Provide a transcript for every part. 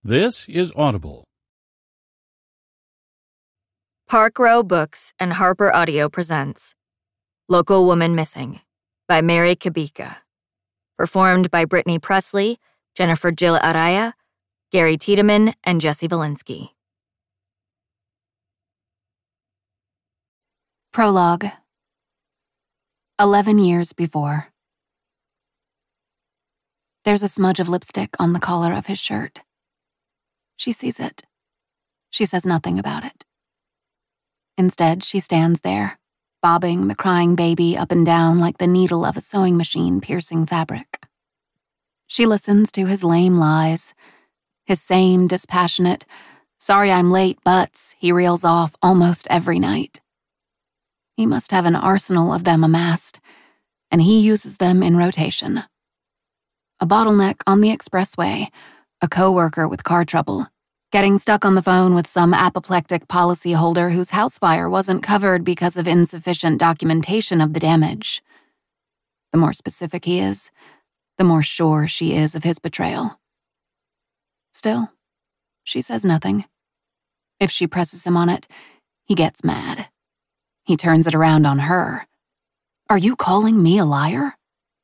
This is Audible. Park Row Books and Harper Audio presents Local Woman Missing by Mary Kubica. Performed by Brittany Presley, Jennifer Jill Araya, Gary Tiedemann, and Jesse Valinsky. Prologue. 11 years before. There's a smudge of lipstick on the collar of his shirt. She sees it. She says nothing about it. Instead, she stands there, bobbing the crying baby up and down like the needle of a sewing machine piercing fabric. She listens to his lame lies, his same dispassionate, "Sorry I'm late, buts" he reels off almost every night. He must have an arsenal of them amassed, and he uses them in rotation. A bottleneck on the expressway, a coworker with car trouble, getting stuck on the phone with some apoplectic policyholder whose house fire wasn't covered because of insufficient documentation of the damage. The more specific he is, the more sure she is of his betrayal. Still, she says nothing. If she presses him on it, he gets mad. He turns it around on her. "Are you calling me a liar?"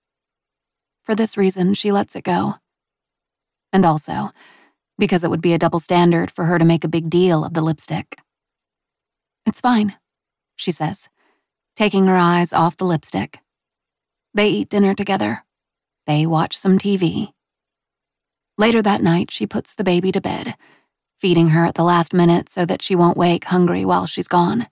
For this reason, she lets it go. And also, because it would be a double standard for her to make a big deal of the lipstick. "It's fine," she says, taking her eyes off the lipstick. They eat dinner together. They watch some TV. Later that night, she puts the baby to bed, feeding her at the last minute so that she won't wake hungry while she's gone.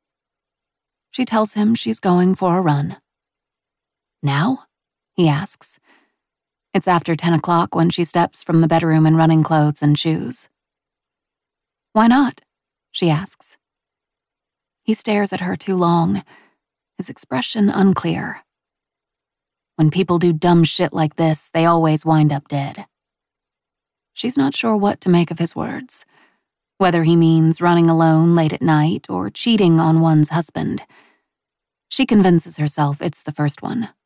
She tells him she's going for a run. "Now?" he asks. It's after 10 o'clock when she steps from the bedroom in running clothes and shoes. "Why not?" she asks. He stares at her too long, his expression unclear. When people do dumb shit like this, they always wind up dead. She's not sure what to make of his words, whether he means running alone late at night or cheating on one's husband. She convinces herself it's the first one.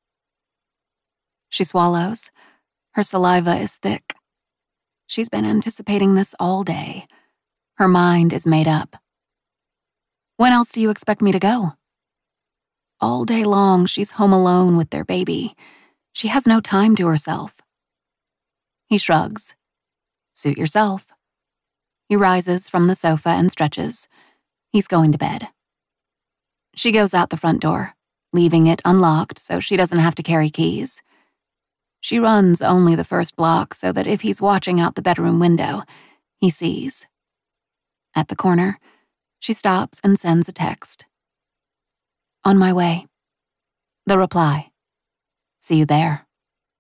She swallows. Her saliva is thick. She's been anticipating this all day. Her mind is made up. "When else do you expect me to go?" All day long, she's home alone with their baby. She has no time to herself. He shrugs. "Suit yourself." He rises from the sofa and stretches. He's going to bed. She goes out the front door, leaving it unlocked so she doesn't have to carry keys. She runs only the first block so that if he's watching out the bedroom window, he sees. At the corner, she stops and sends a text. "On my way." The reply, "See you there."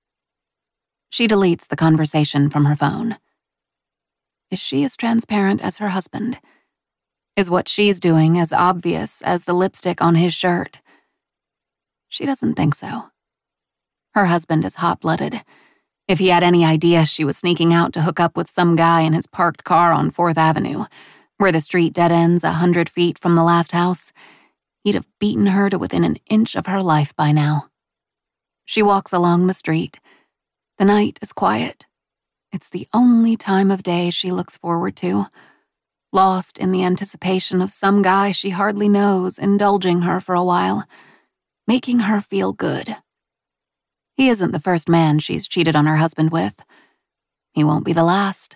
She deletes the conversation from her phone. Is she as transparent as her husband? Is what she's doing as obvious as the lipstick on his shirt? She doesn't think so. Her husband is hot-blooded. If he had any idea she was sneaking out to hook up with some guy in his parked car on 4th Avenue, where the street dead ends 100 feet from the last house, he'd have beaten her to within an inch of her life by now. She walks along the street. The night is quiet. It's the only time of day she looks forward to, lost in the anticipation of some guy she hardly knows indulging her for a while, making her feel good. He isn't the first man she's cheated on her husband with. He won't be the last.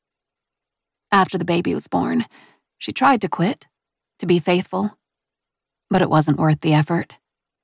After the baby was born, she tried to quit, to be faithful, but it wasn't worth the effort.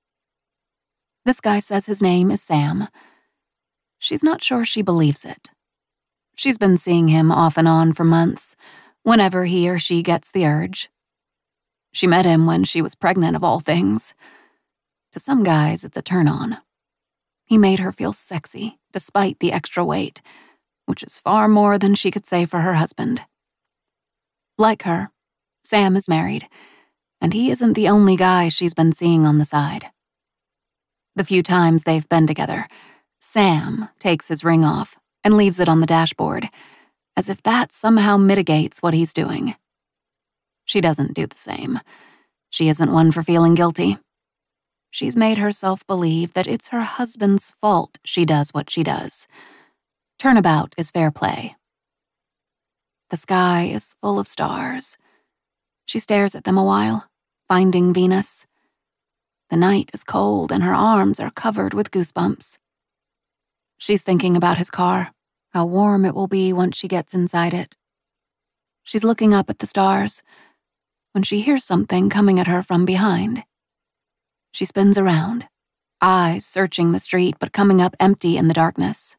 This guy says his name is Sam. She's not sure she believes it. She's been seeing him off and on for months, whenever he or she gets the urge. She met him when she was pregnant, of all things. To some guys, it's a turn-on. He made her feel sexy, despite the extra weight, which is far more than she could say for her husband. Like her, Sam is married, and he isn't the only guy she's been seeing on the side. The few times they've been together, Sam takes his ring off and leaves it on the dashboard, as if that somehow mitigates what he's doing. She doesn't do the same. She isn't one for feeling guilty. She's made herself believe that it's her husband's fault she does what she does. Turnabout is fair play. The sky is full of stars. She stares at them a while, finding Venus. The night is cold and her arms are covered with goosebumps. She's thinking about his car, how warm it will be once she gets inside it. She's looking up at the stars when she hears something coming at her from behind. She spins around, eyes searching the street but coming up empty in the darkness.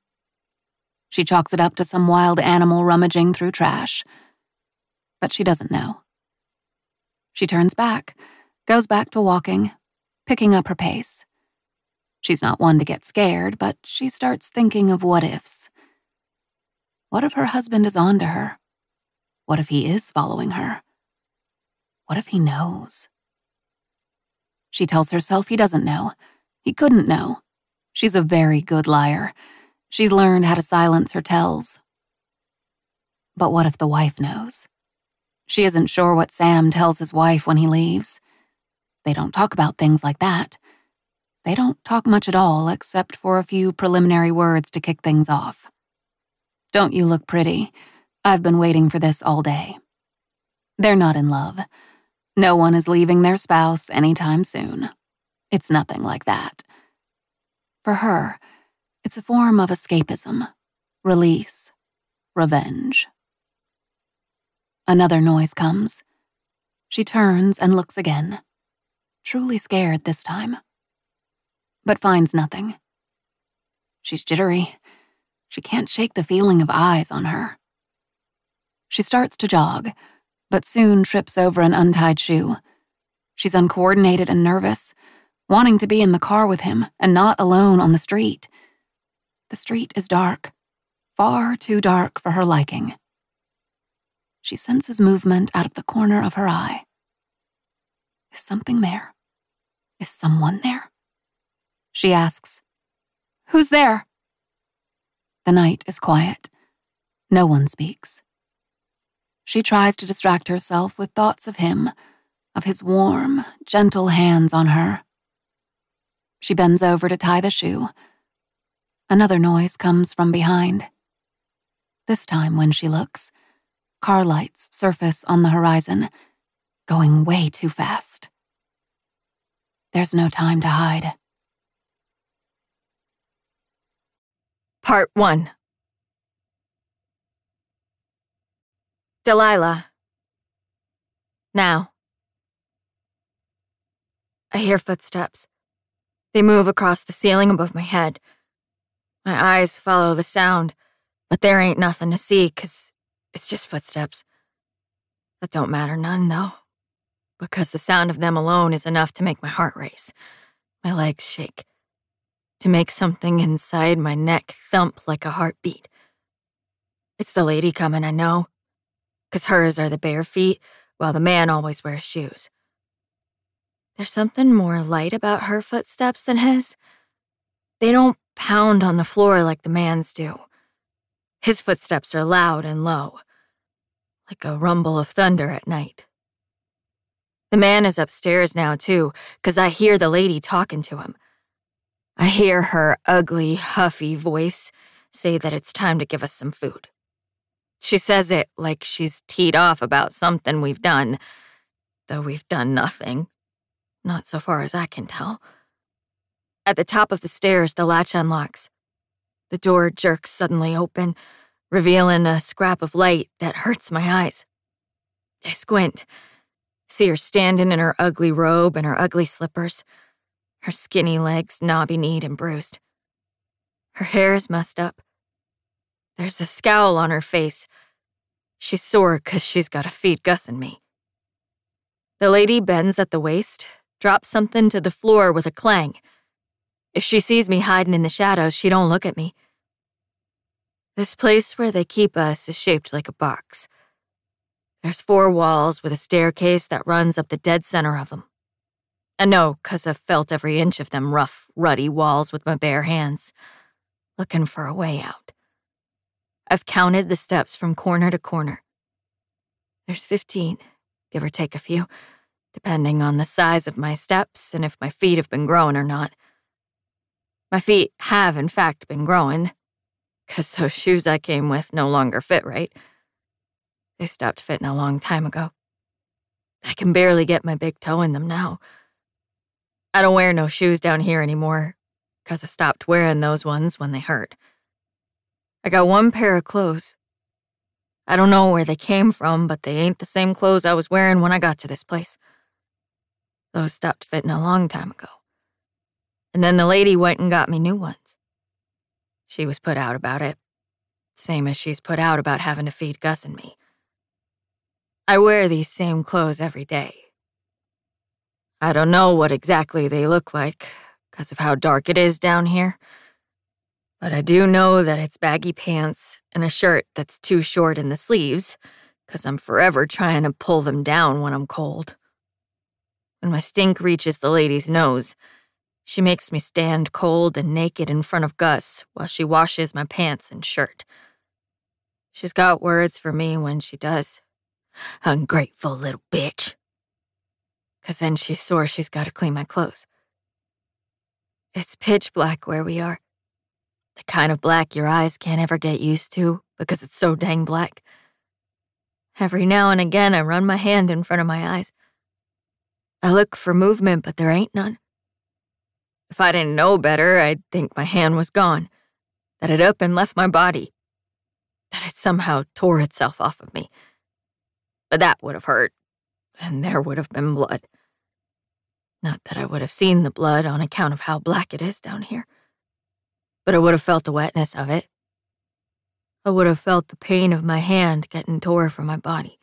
She chalks it up to some wild animal rummaging through trash, but she doesn't know. She turns back, goes back to walking, picking up her pace. She's not one to get scared, but she starts thinking of what-ifs. What if her husband is on to her? What if he is following her? What if he knows? She tells herself he doesn't know. He couldn't know. She's a very good liar. She's learned how to silence her tells. But what if the wife knows? She isn't sure what Sam tells his wife when he leaves. They don't talk about things like that. They don't talk much at all except for a few preliminary words to kick things off. Don't you look pretty? I've been waiting for this all day. They're not in love. No one is leaving their spouse anytime soon. It's nothing like that. For her, it's a form of escapism, release, revenge. Another noise comes. She turns and looks again, truly scared this time, but finds nothing. She's jittery. She can't shake the feeling of eyes on her. She starts to jog, but soon trips over an untied shoe. She's uncoordinated and nervous, wanting to be in the car with him and not alone on the street. The street is dark, far too dark for her liking. She senses movement out of the corner of her eye. Is something there? Is someone there? She asks, "Who's there?" The night is quiet. No one speaks. She tries to distract herself with thoughts of him, of his warm, gentle hands on her. She bends over to tie the shoe. Another noise comes from behind. This time when she looks, car lights surface on the horizon, going way too fast. There's no time to hide. Part 1. Delilah. Now. I hear footsteps. They move across the ceiling above my head. My eyes follow the sound, but there ain't nothing to see 'cause it's just footsteps. That don't matter none, though, because the sound of them alone is enough to make my heart race, my legs shake, to make something inside my neck thump like a heartbeat. It's the lady coming, I know, 'cause hers are the bare feet, while the man always wears shoes. There's something more light about her footsteps than his. They don't pound on the floor like the man's do. His footsteps are loud and low, like a rumble of thunder at night. The man is upstairs now, too, 'cause I hear the lady talking to him. I hear her ugly, huffy voice say that it's time to give us some food. She says it like she's teed off about something we've done, though we've done nothing. Not so far as I can tell. At the top of the stairs, the latch unlocks. The door jerks suddenly open, revealing a scrap of light that hurts my eyes. I squint, see her standing in her ugly robe and her ugly slippers, her skinny legs knobby-kneed and bruised. Her hair is mussed up. There's a scowl on her face. She's sore 'cause she's got to feed Gus and me. The lady bends at the waist, drops something to the floor with a clang. If she sees me hiding in the shadows, she don't look at me. This place where they keep us is shaped like a box. There's 4 walls with a staircase that runs up the dead center of them. I know 'cause I've felt every inch of them rough, ruddy walls with my bare hands, looking for a way out. I've counted the steps from corner to corner. There's 15, give or take a few, depending on the size of my steps and if my feet have been growing or not. My feet have, in fact, been growing, 'cause those shoes I came with no longer fit right. They stopped fitting a long time ago. I can barely get my big toe in them now. I don't wear no shoes down here anymore, 'cause I stopped wearing those ones when they hurt. I got one pair of clothes. I don't know where they came from, but they ain't the same clothes I was wearing when I got to this place. Those stopped fitting a long time ago. And then the lady went and got me new ones. She was put out about it, same as she's put out about having to feed Gus and me. I wear these same clothes every day. I don't know what exactly they look like, 'cause of how dark it is down here. But I do know that it's baggy pants and a shirt that's too short in the sleeves, 'cause I'm forever trying to pull them down when I'm cold. When my stink reaches the lady's nose, she makes me stand cold and naked in front of Gus while she washes my pants and shirt. She's got words for me when she does. Ungrateful little bitch. 'Cause then she's sore she's got to clean my clothes. It's pitch black where we are. The kind of black your eyes can't ever get used to because it's so dang black. Every now and again, I run my hand in front of my eyes. I look for movement, but there ain't none. If I didn't know better, I'd think my hand was gone, that it up and left my body, that it somehow tore itself off of me. But that would have hurt, and there would have been blood. Not that I would have seen the blood on account of how black it is down here, but I would have felt the wetness of it. I would have felt the pain of my hand getting tore from my body.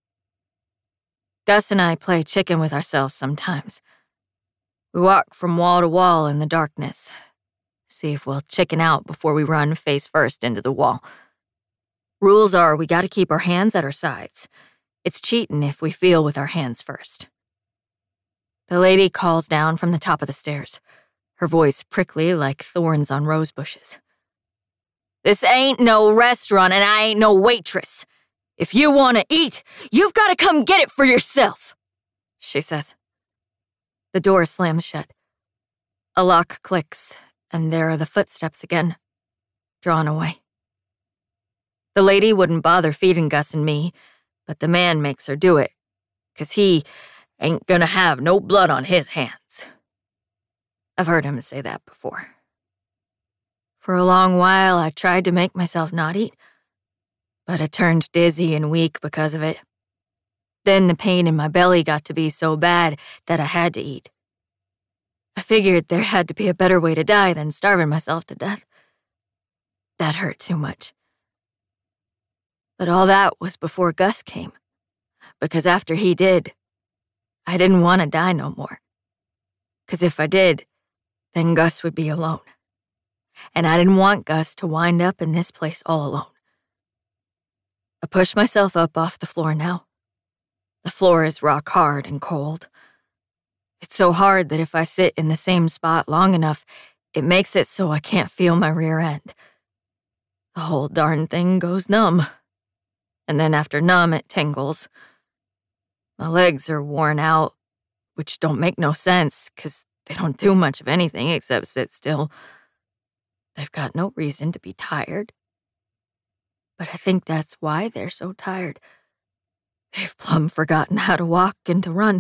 Gus and I play chicken with ourselves sometimes. We walk from wall to wall in the darkness, see if we'll chicken out before we run face first into the wall. Rules are we gotta keep our hands at our sides. It's cheating if we feel with our hands first. The lady calls down from the top of the stairs, her voice prickly like thorns on rose bushes. This ain't no restaurant and I ain't no waitress. If you want to eat, you've got to come get it for yourself, she says. The door slams shut. A lock clicks, and there are the footsteps again, drawn away. The lady wouldn't bother feeding Gus and me, but the man makes her do it, 'cause he ain't gonna have no blood on his hands. I've heard him say that before. For a long while, I tried to make myself not eat, but I turned dizzy and weak because of it. Then the pain in my belly got to be so bad that I had to eat. I figured there had to be a better way to die than starving myself to death. That hurt too much. But all that was before Gus came, because after he did, I didn't want to die no more. 'Cause if I did, then Gus would be alone. And I didn't want Gus to wind up in this place all alone. I push myself up off the floor now. The floor is rock hard and cold. It's so hard that if I sit in the same spot long enough, it makes it so I can't feel my rear end. The whole darn thing goes numb. And then after numb, it tingles. My legs are worn out, which don't make no sense, 'cause they don't do much of anything except sit still. They've got no reason to be tired. But I think that's why they're so tired. They've plumb forgotten how to walk and to run.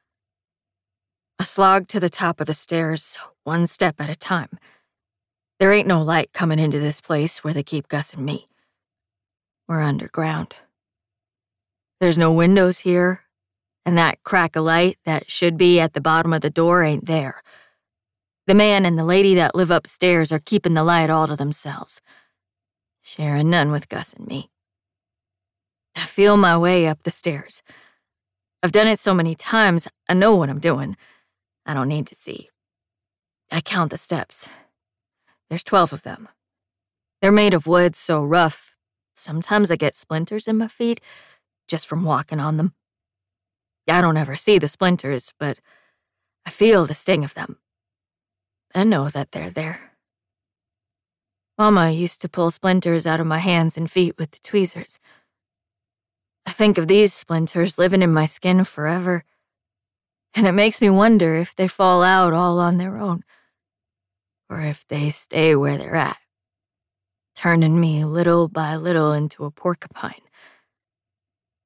I slog to the top of the stairs, one step at a time. There ain't no light coming into this place where they keep Gus and me. We're underground. There's no windows here, and that crack of light that should be at the bottom of the door ain't there. The man and the lady that live upstairs are keeping the light all to themselves, sharing none with Gus and me. I feel my way up the stairs. I've done it so many times, I know what I'm doing. I don't need to see. I count the steps. There's 12 of them. They're made of wood so rough, sometimes I get splinters in my feet just from walking on them. I don't ever see the splinters, but I feel the sting of them. I know that they're there. Mama used to pull splinters out of my hands and feet with the tweezers. I think of these splinters living in my skin forever, and it makes me wonder if they fall out all on their own, or if they stay where they're at, turning me little by little into a porcupine.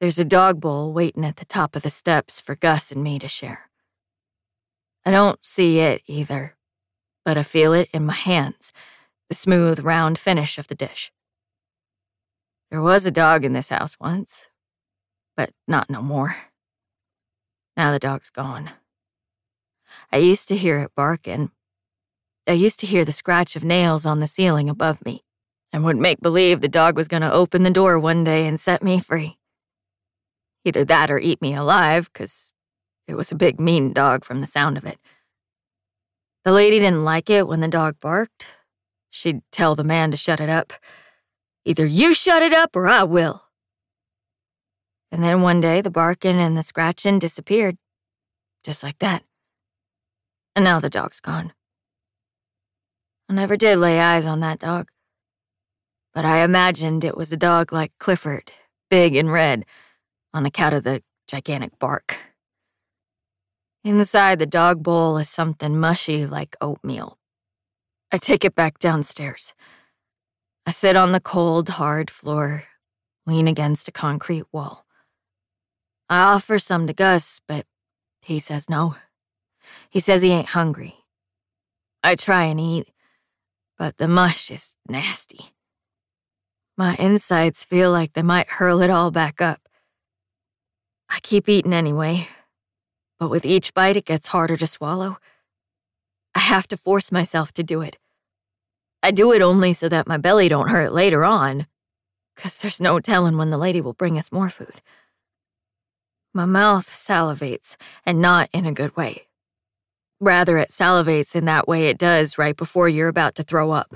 There's a dog bowl waiting at the top of the steps for Gus and me to share. I don't see it either, but I feel it in my hands, the smooth, round finish of the dish. There was a dog in this house once, but not no more. Now the dog's gone. I used to hear it barking. I used to hear the scratch of nails on the ceiling above me, and would make believe the dog was going to open the door one day and set me free. Either that or eat me alive, 'cause it was a big, mean dog from the sound of it. The lady didn't like it when the dog barked. She'd tell the man to shut it up. Either you shut it up or I will. And then one day the barking and the scratching disappeared. Just like that. And now the dog's gone. I never did lay eyes on that dog. But I imagined it was a dog like Clifford, big and red, on account of the gigantic bark. Inside the dog bowl is something mushy like oatmeal. I take it back downstairs. I sit on the cold, hard floor, lean against a concrete wall. I offer some to Gus, but he says no. He says he ain't hungry. I try and eat, but the mush is nasty. My insides feel like they might hurl it all back up. I keep eating anyway, but with each bite it gets harder to swallow. I have to force myself to do it. I do it only so that my belly don't hurt later on, 'cause there's no telling when the lady will bring us more food. My mouth salivates, and not in a good way. Rather, it salivates in that way it does right before you're about to throw up.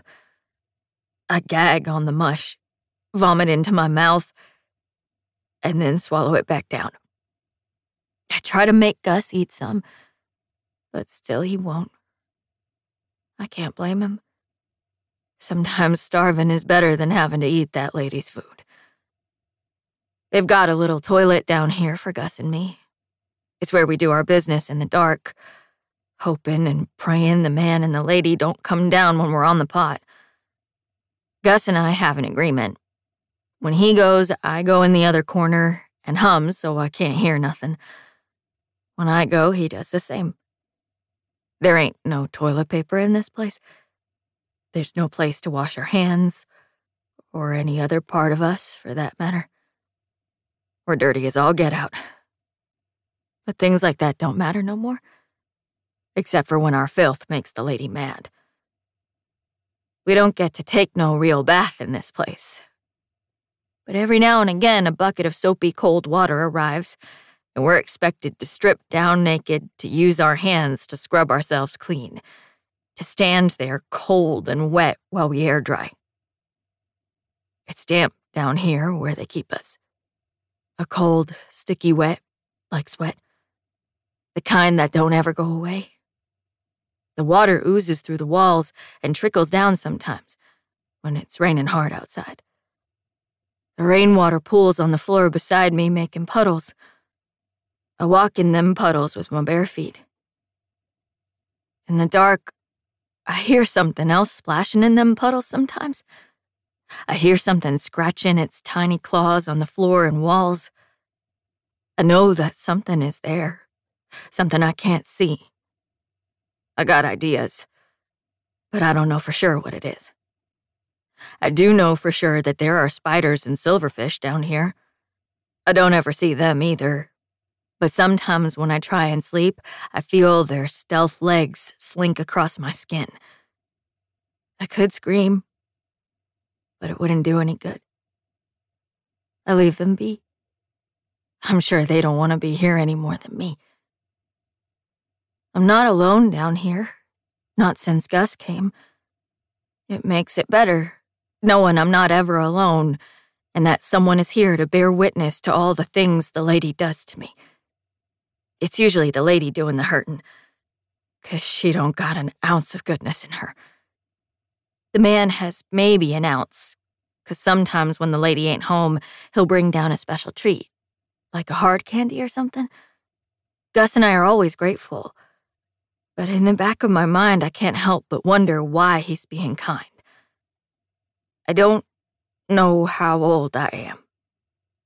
I gag on the mush, vomit into my mouth, and then swallow it back down. I try to make Gus eat some, but still he won't. I can't blame him. Sometimes starving is better than having to eat that lady's food. They've got a little toilet down here for Gus and me. It's where we do our business in the dark, hoping and praying the man and the lady don't come down when we're on the pot. Gus and I have an agreement. When he goes, I go in the other corner and hum so I can't hear nothing. When I go, he does the same. There ain't no toilet paper in this place. There's no place to wash our hands, or any other part of us, for that matter. We're dirty as all get out. But things like that don't matter no more, except for when our filth makes the lady mad. We don't get to take no real bath in this place. But every now and again, a bucket of soapy cold water arrives, and we're expected to strip down naked to use our hands to scrub ourselves clean, to stand there cold and wet while we air dry. It's damp down here where they keep us. A cold, sticky wet, like sweat. The kind that don't ever go away. The water oozes through the walls and trickles down sometimes when it's raining hard outside. The rainwater pools on the floor beside me, making puddles. I walk in them puddles with my bare feet. In the dark, I hear something else splashing in them puddles sometimes. I hear something scratching its tiny claws on the floor and walls. I know that something is there, something I can't see. I got ideas, but I don't know for sure what it is. I do know for sure that there are spiders and silverfish down here. I don't ever see them either, but sometimes when I try and sleep, I feel their stealth legs slink across my skin. I could scream, but it wouldn't do any good. I leave them be. I'm sure they don't want to be here any more than me. I'm not alone down here, not since Gus came. It makes it better, knowing I'm not ever alone, and that someone is here to bear witness to all the things the lady does to me. It's usually the lady doing the hurtin', 'cause she don't got an ounce of goodness in her. The man has maybe an ounce, 'cause sometimes when the lady ain't home, he'll bring down a special treat, like a hard candy or something. Gus and I are always grateful, but in the back of my mind, I can't help but wonder why he's being kind. I don't know how old I am.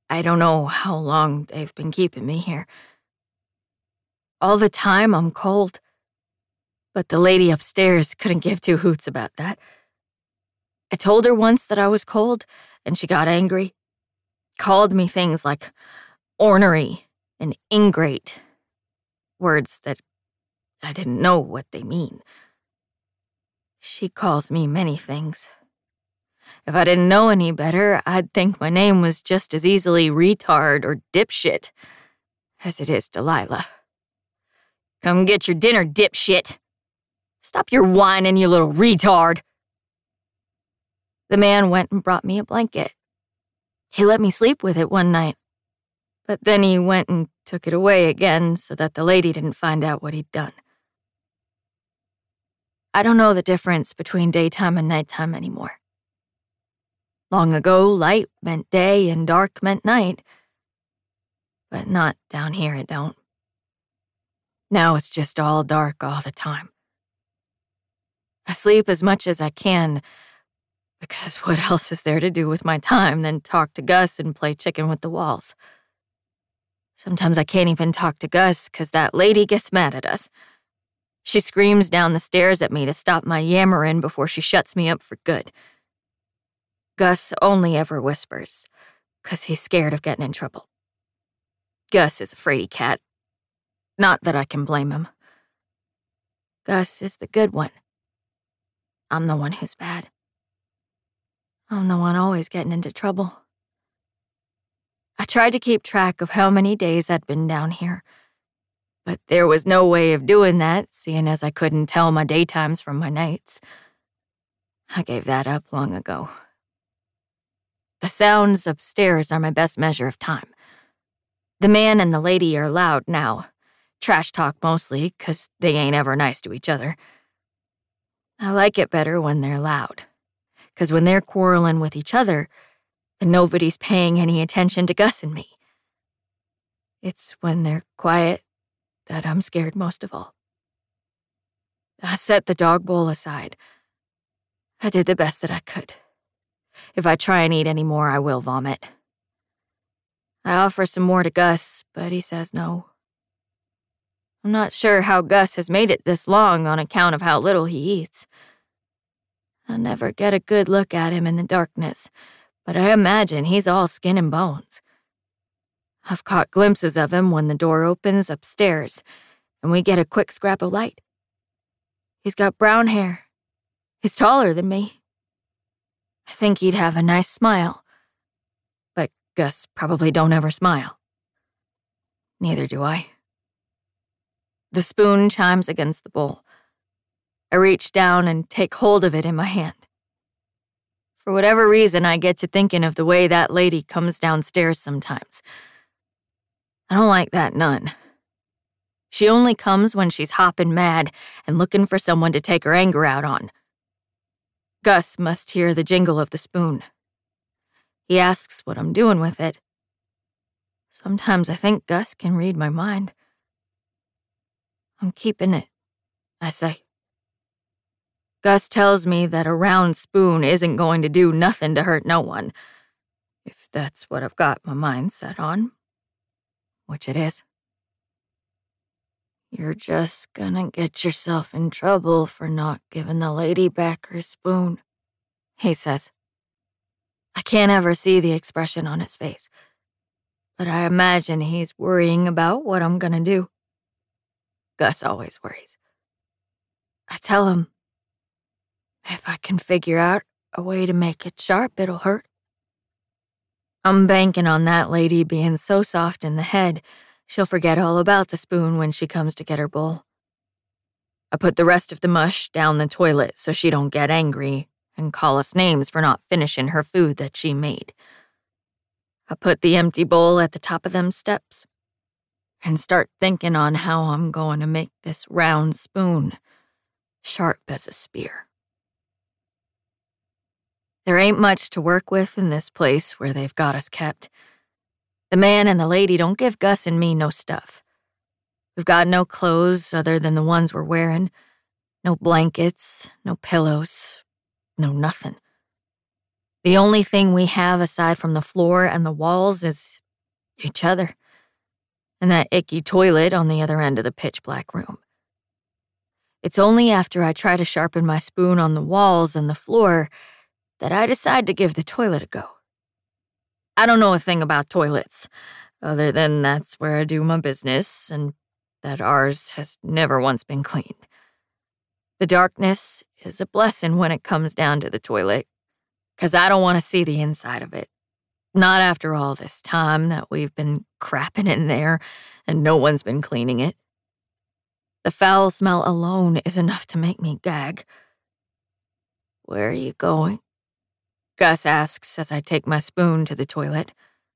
I don't know how long they've been keeping me here. All the time I'm cold. But the lady upstairs couldn't give two hoots about that. I told her once that I was cold, and she got angry. Called me things like ornery and ingrate. Words that I didn't know what they mean. She calls me many things. If I didn't know any better, I'd think my name was just as easily retard or dipshit as it is Delilah. Come get your dinner, dipshit. Stop your whining, you little retard. The man went and brought me a blanket. He let me sleep with it one night, but then he went and took it away again so that the lady didn't find out what he'd done. I don't know the difference between daytime and nighttime anymore. Long ago, light meant day and dark meant night, but not down here it don't. Now it's just all dark all the time. I sleep as much as I can, because what else is there to do with my time than talk to Gus and play chicken with the walls? Sometimes I can't even talk to Gus because that lady gets mad at us. She screams down the stairs at me to stop my yammering before she shuts me up for good. Gus only ever whispers, because he's scared of getting in trouble. Gus is a fraidy cat. Not that I can blame him. Gus is the good one. I'm the one who's bad. I'm the one always getting into trouble. I tried to keep track of how many days I'd been down here, but there was no way of doing that, seeing as I couldn't tell my daytimes from my nights. I gave that up long ago. The sounds upstairs are my best measure of time. The man and the lady are loud now. Trash talk mostly, 'cause they ain't ever nice to each other. I like it better when they're loud, 'cause when they're quarreling with each other, then nobody's paying any attention to Gus and me. It's when they're quiet that I'm scared most of all. I set the dog bowl aside. I did the best that I could. If I try and eat any more, I will vomit. I offer some more to Gus, but he says no. I'm not sure how Gus has made it this long on account of how little he eats. I never get a good look at him in the darkness, but I imagine he's all skin and bones. I've caught glimpses of him when the door opens upstairs, and we get a quick scrap of light. He's got brown hair. He's taller than me. I think he'd have a nice smile, but Gus probably don't ever smile. Neither do I. The spoon chimes against the bowl. I reach down and take hold of it in my hand. For whatever reason, I get to thinking of the way that lady comes downstairs sometimes. I don't like that none. She only comes when she's hopping mad and looking for someone to take her anger out on. Gus must hear the jingle of the spoon. He asks what I'm doing with it. Sometimes I think Gus can read my mind. I'm keeping it, I say. Gus tells me that a round spoon isn't going to do nothing to hurt no one, if that's what I've got my mind set on, which it is. You're just gonna get yourself in trouble for not giving the lady back her spoon, he says. I can't ever see the expression on his face, but I imagine he's worrying about what I'm gonna do. Gus always worries. I tell him, if I can figure out a way to make it sharp, it'll hurt. I'm banking on that lady being so soft in the head, she'll forget all about the spoon when she comes to get her bowl. I put the rest of the mush down the toilet so she don't get angry and call us names for not finishing her food that she made. I put the empty bowl at the top of them steps and start thinking on how I'm going to make this round spoon sharp as a spear. There ain't much to work with in this place where they've got us kept. The man and the lady don't give Gus and me no stuff. We've got no clothes other than the ones we're wearing, no blankets, no pillows, no nothing. The only thing we have aside from the floor and the walls is each other, and that icky toilet on the other end of the pitch-black room. It's only after I try to sharpen my spoon on the walls and the floor that I decide to give the toilet a go. I don't know a thing about toilets, other than that's where I do my business, and that ours has never once been cleaned. The darkness is a blessing when it comes down to the toilet, 'cause I don't want to see the inside of it. Not after all this time that we've been crapping in there and no one's been cleaning it. The foul smell alone is enough to make me gag. "Where are you going?" Gus asks as I take my spoon to the toilet.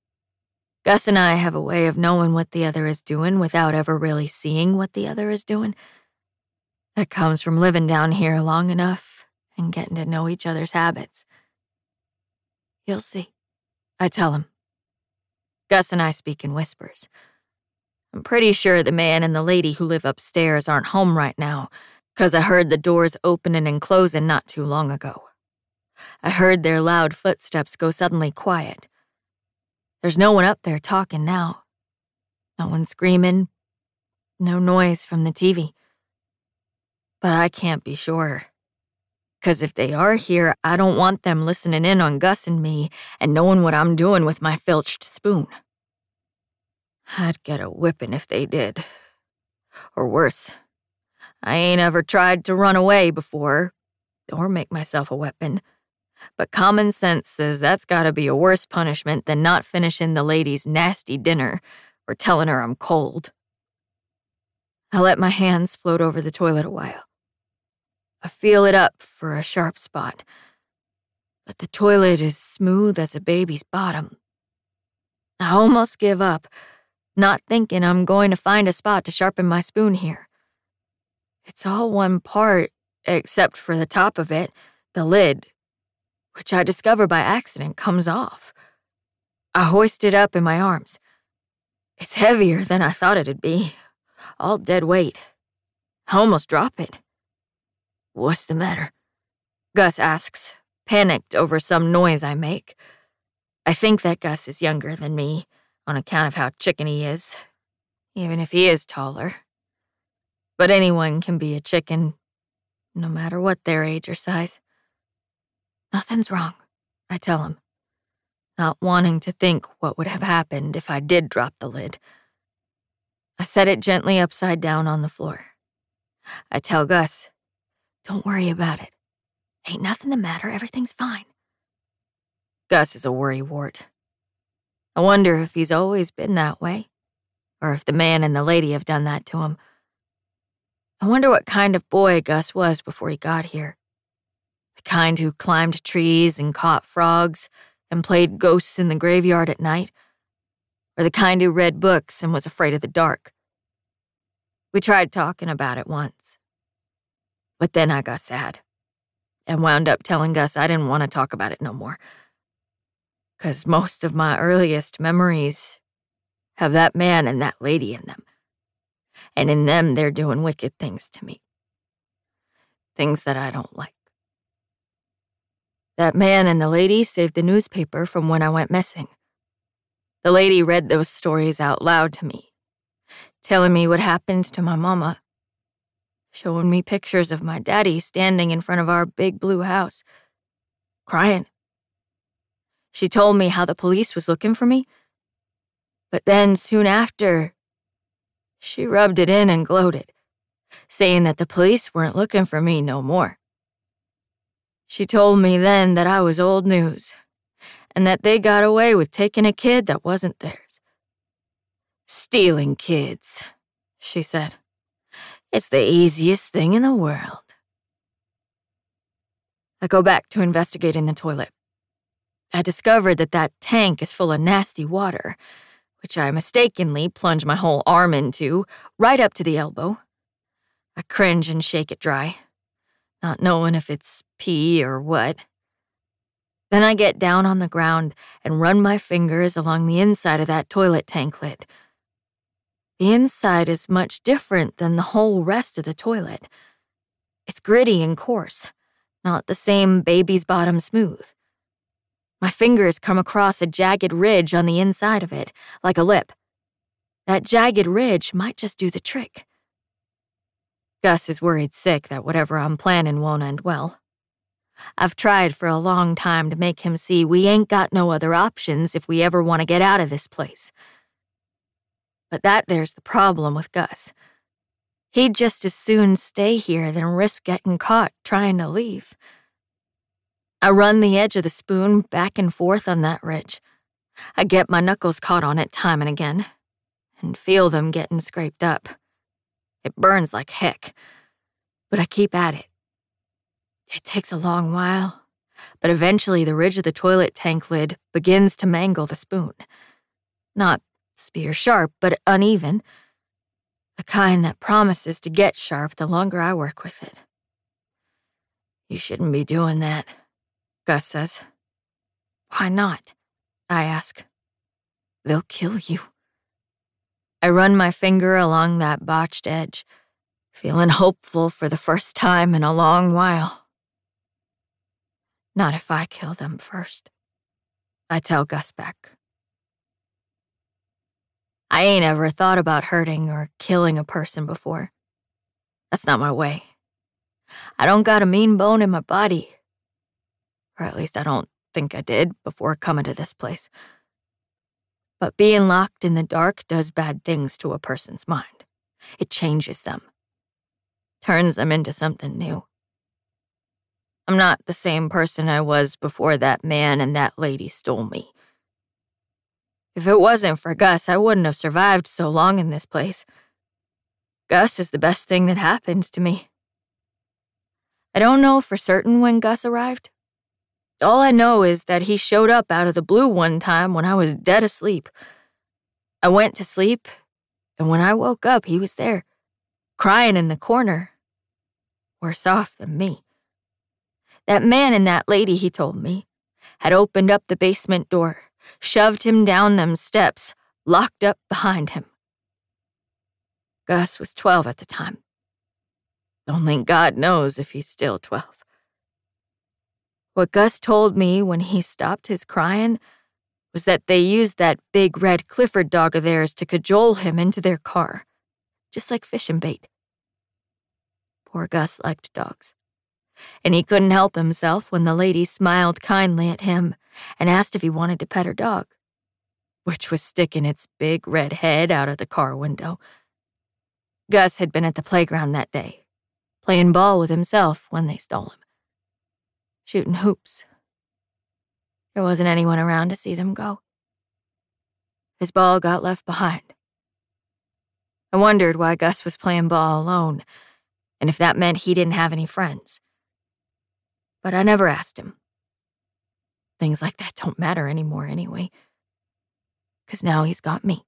Gus and I have a way of knowing what the other is doing without ever really seeing what the other is doing. That comes from living down here long enough and getting to know each other's habits. "You'll see," I tell him. Gus and I speak in whispers. I'm pretty sure the man and the lady who live upstairs aren't home right now, 'cause I heard the doors opening and closing not too long ago. I heard their loud footsteps go suddenly quiet. There's no one up there talking now. No one screaming. No noise from the TV. But I can't be sure. 'Cause if they are here, I don't want them listening in on Gus and me and knowing what I'm doing with my filched spoon. I'd get a whipping if they did. Or worse. I ain't ever tried to run away before, or make myself a weapon. But common sense says that's gotta be a worse punishment than not finishing the lady's nasty dinner or telling her I'm cold. I let my hands float over the toilet a while. I feel it up for a sharp spot. But the toilet is smooth as a baby's bottom. I almost give up, not thinking I'm going to find a spot to sharpen my spoon here. It's all one part, except for the top of it, the lid, which I discover by accident comes off. I hoist it up in my arms. It's heavier than I thought it'd be, all dead weight. I almost drop it. "What's the matter?" Gus asks, panicked over some noise I make. I think that Gus is younger than me, on account of how chicken he is, even if he is taller. But anyone can be a chicken, no matter what their age or size. "Nothing's wrong," I tell him, not wanting to think what would have happened if I did drop the lid. I set it gently upside down on the floor. I tell Gus, "Don't worry about it. Ain't nothing the matter, everything's fine." Gus is a worrywart. I wonder if he's always been that way, or if the man and the lady have done that to him. I wonder what kind of boy Gus was before he got here. The kind who climbed trees and caught frogs and played ghosts in the graveyard at night, or the kind who read books and was afraid of the dark. We tried talking about it once, but then I got sad and wound up telling Gus I didn't want to talk about it no more, 'cause most of my earliest memories have that man and that lady in them, and in them they're doing wicked things to me, things that I don't like. That man and the lady saved the newspaper from when I went missing. The lady read those stories out loud to me, telling me what happened to my mama, showing me pictures of my daddy standing in front of our big blue house, crying. She told me how the police was looking for me, but then soon after, she rubbed it in and gloated, saying that the police weren't looking for me no more. She told me then that I was old news, and that they got away with taking a kid that wasn't theirs. "Stealing kids," she said. "It's the easiest thing in the world." I go back to investigating the toilet. I discovered that tank is full of nasty water, which I mistakenly plunge my whole arm into, right up to the elbow. I cringe and shake it dry, not knowing if it's pee or what. Then I get down on the ground and run my fingers along the inside of that toilet tank lid. The inside is much different than the whole rest of the toilet. It's gritty and coarse, not the same baby's bottom smooth. My fingers come across a jagged ridge on the inside of it, like a lip. That jagged ridge might just do the trick. Gus is worried sick that whatever I'm planning won't end well. I've tried for a long time to make him see we ain't got no other options if we ever want to get out of this place. But there's the problem with Gus. He'd just as soon stay here than risk getting caught trying to leave. I run the edge of the spoon back and forth on that ridge. I get my knuckles caught on it time and again, and feel them getting scraped up. It burns like heck, but I keep at it. It takes a long while, but eventually the ridge of the toilet tank lid begins to mangle the spoon. Not spear sharp, but uneven. The kind that promises to get sharp the longer I work with it. You shouldn't be doing that, Gus says. Why not? I ask. They'll kill you. I run my finger along that botched edge, feeling hopeful for the first time in a long while. Not if I kill them first, I tell Gus back. I ain't ever thought about hurting or killing a person before. That's not my way. I don't got a mean bone in my body. Or at least I don't think I did before coming to this place. But being locked in the dark does bad things to a person's mind. It changes them. Turns them into something new. I'm not the same person I was before that man and that lady stole me. If it wasn't for Gus, I wouldn't have survived so long in this place. Gus is the best thing that happened to me. I don't know for certain when Gus arrived. All I know is that he showed up out of the blue one time when I was dead asleep. I went to sleep, and when I woke up, he was there, crying in the corner. Worse off than me. That man and that lady, he told me, had opened up the basement door, shoved him down them steps, locked up behind him. Gus was 12 at the time. Only God knows if he's still 12. What Gus told me when he stopped his crying was that they used that big red Clifford dog of theirs to cajole him into their car, just like fishing bait. Poor Gus liked dogs, and he couldn't help himself when the lady smiled kindly at him and asked if he wanted to pet her dog, which was sticking its big red head out of the car window. Gus had been at the playground that day, playing ball with himself when they stole him. Shooting hoops. There wasn't anyone around to see them go. His ball got left behind. I wondered why Gus was playing ball alone, and if that meant he didn't have any friends. But I never asked him. Things like that don't matter anymore anyway, 'cause now he's got me.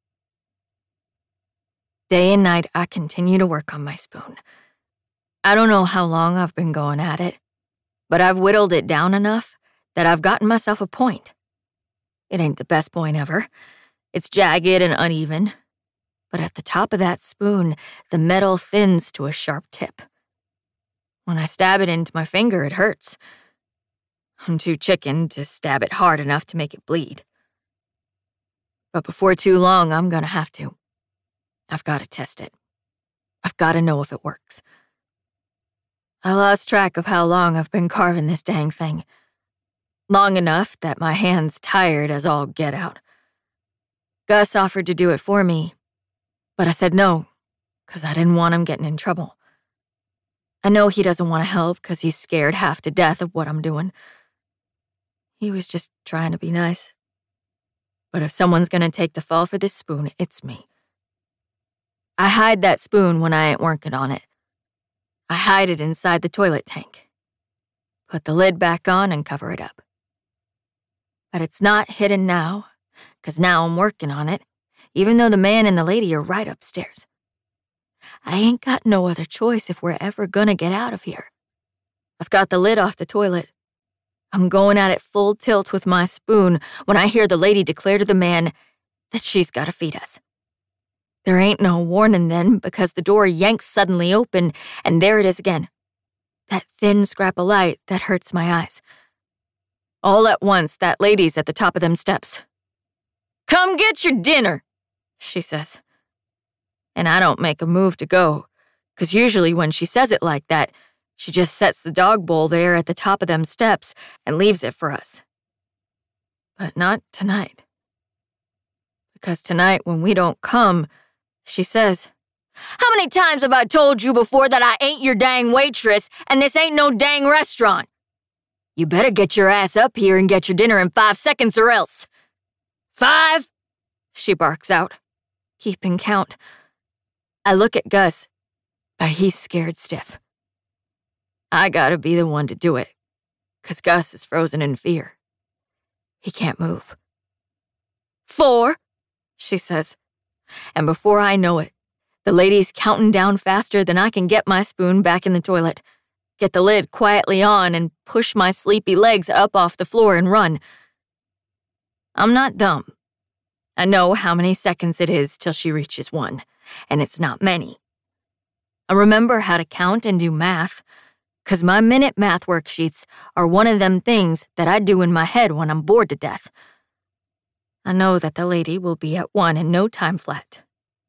Day and night, I continue to work on my spoon. I don't know how long I've been going at it, but I've whittled it down enough that I've gotten myself a point. It ain't the best point ever. It's jagged and uneven. But at the top of that spoon, the metal thins to a sharp tip. When I stab it into my finger, it hurts. I'm too chicken to stab it hard enough to make it bleed. But before too long, I'm gonna have to. I've gotta test it. I've gotta know if it works. I lost track of how long I've been carving this dang thing. Long enough that my hand's tired as all get out. Gus offered to do it for me, but I said no, 'cause I didn't want him getting in trouble. I know he doesn't want to help 'cause he's scared half to death of what I'm doing. He was just trying to be nice. But if someone's gonna take the fall for this spoon, it's me. I hide that spoon when I ain't working on it. I hide it inside the toilet tank. Put the lid back on and cover it up. But it's not hidden now, 'cause now I'm working on it, even though the man and the lady are right upstairs. I ain't got no other choice if we're ever gonna get out of here. I've got the lid off the toilet. I'm going at it full tilt with my spoon when I hear the lady declare to the man that she's gotta feed us. There ain't no warning then, because the door yanks suddenly open, and there it is again. That thin scrap of light that hurts my eyes. All at once, that lady's at the top of them steps. "Come get your dinner," she says. And I don't make a move to go, 'cause usually when she says it like that, she just sets the dog bowl there at the top of them steps and leaves it for us. But not tonight. Because tonight, when we don't come, she says, "How many times have I told you before that I ain't your dang waitress and this ain't no dang restaurant? You better get your ass up here and get your dinner in 5 seconds or else. 5, she barks out, keeping count. I look at Gus, but he's scared stiff. I gotta be the one to do it, 'cause Gus is frozen in fear. He can't move. 4, she says, and before I know it, the lady's counting down faster than I can get my spoon back in the toilet, get the lid quietly on, and push my sleepy legs up off the floor and run. I'm not dumb. I know how many seconds it is till she reaches 1, and it's not many. I remember how to count and do math, 'cause my minute math worksheets are one of them things that I do in my head when I'm bored to death. I know that the lady will be at 1 in no time flat.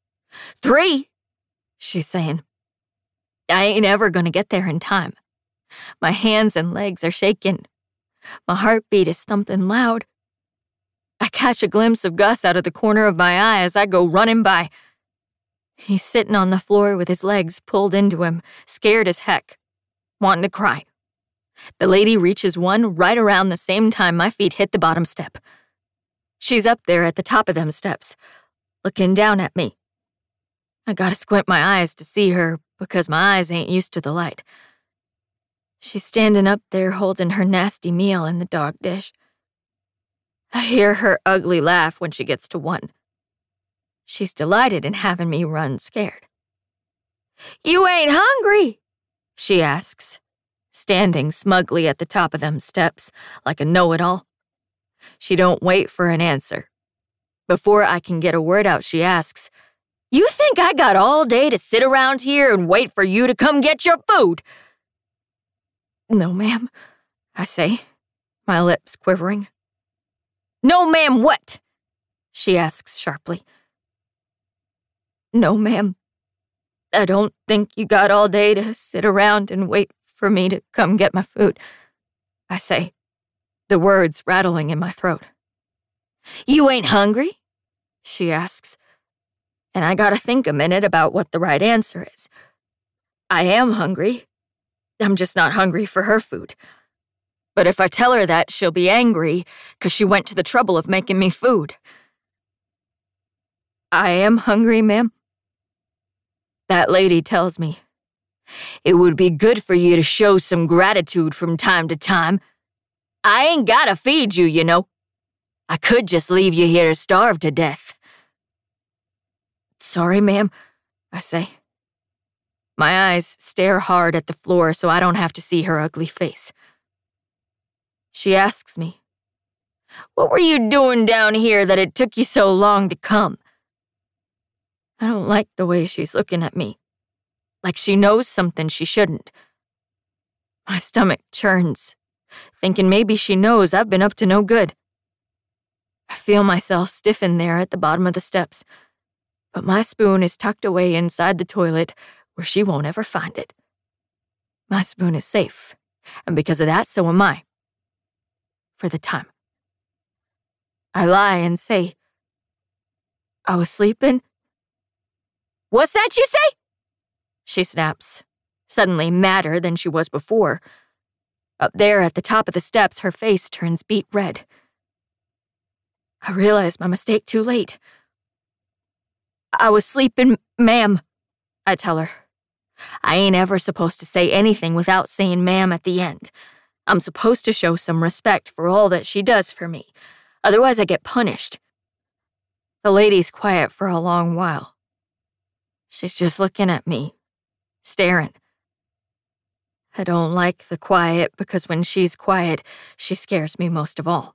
3, she's saying. I ain't ever gonna get there in time. My hands and legs are shaking. My heartbeat is thumping loud. I catch a glimpse of Gus out of the corner of my eye as I go running by. He's sitting on the floor with his legs pulled into him, scared as heck, wanting to cry. The lady reaches 1 right around the same time my feet hit the bottom step. She's up there at the top of them steps, looking down at me. I gotta squint my eyes to see her because my eyes ain't used to the light. She's standing up there holding her nasty meal in the dog dish. I hear her ugly laugh when she gets to 1. She's delighted in having me run scared. "You ain't hungry?" she asks, standing smugly at the top of them steps like a know-it-all. She don't wait for an answer. Before I can get a word out, she asks, "You think I got all day to sit around here and wait for you to come get your food?" "No, ma'am," I say, my lips quivering. "No, ma'am, what?" she asks sharply. "No, ma'am, I don't think you got all day to sit around and wait for me to come get my food," I say, the words rattling in my throat. "You ain't hungry?" she asks, and I gotta think a minute about what the right answer is. I am hungry. I'm just not hungry for her food. But if I tell her that, she'll be angry because she went to the trouble of making me food. "I am hungry, ma'am." That lady tells me, "It would be good for you to show some gratitude from time to time. I ain't gotta feed you, you know. I could just leave you here to starve to death." "Sorry, ma'am," I say. My eyes stare hard at the floor so I don't have to see her ugly face. She asks me, "What were you doing down here that it took you so long to come?" I don't like the way she's looking at me, like she knows something she shouldn't. My stomach churns, thinking maybe she knows I've been up to no good. I feel myself stiffen there at the bottom of the steps, but my spoon is tucked away inside the toilet where she won't ever find it. My spoon is safe, and because of that, so am I. For the time. I lie and say, "I was sleeping." "What's that you say?" she snaps, suddenly madder than she was before. Up there at the top of the steps, her face turns beet red. I realize my mistake too late. "I was sleeping, ma'am," I tell her. I ain't ever supposed to say anything without saying ma'am at the end. I'm supposed to show some respect for all that she does for me. Otherwise, I get punished. The lady's quiet for a long while. She's just looking at me, staring. I don't like the quiet because when she's quiet, she scares me most of all.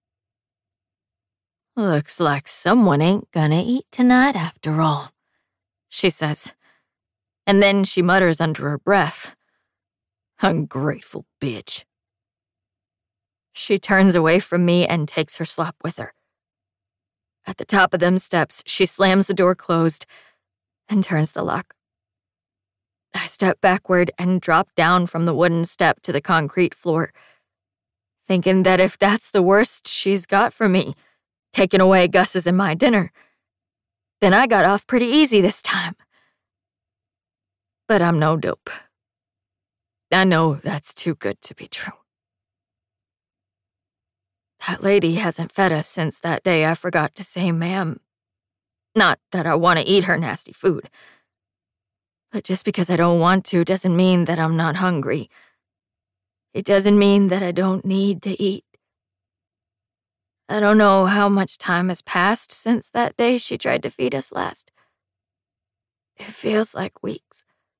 "Looks like someone ain't gonna eat tonight after all," she says. And then she mutters under her breath, "Ungrateful bitch." She turns away from me and takes her slop with her. At the top of them steps, she slams the door closed and turns the lock. I step backward and drop down from the wooden step to the concrete floor, thinking that if that's the worst she's got for me, taking away Gus's and my dinner, then I got off pretty easy this time. But I'm no dope. I know that's too good to be true. That lady hasn't fed us since that day I forgot to say ma'am. Not that I want to eat her nasty food. But just because I don't want to doesn't mean that I'm not hungry. It doesn't mean that I don't need to eat. I don't know how much time has passed since that day she tried to feed us last. It feels like weeks.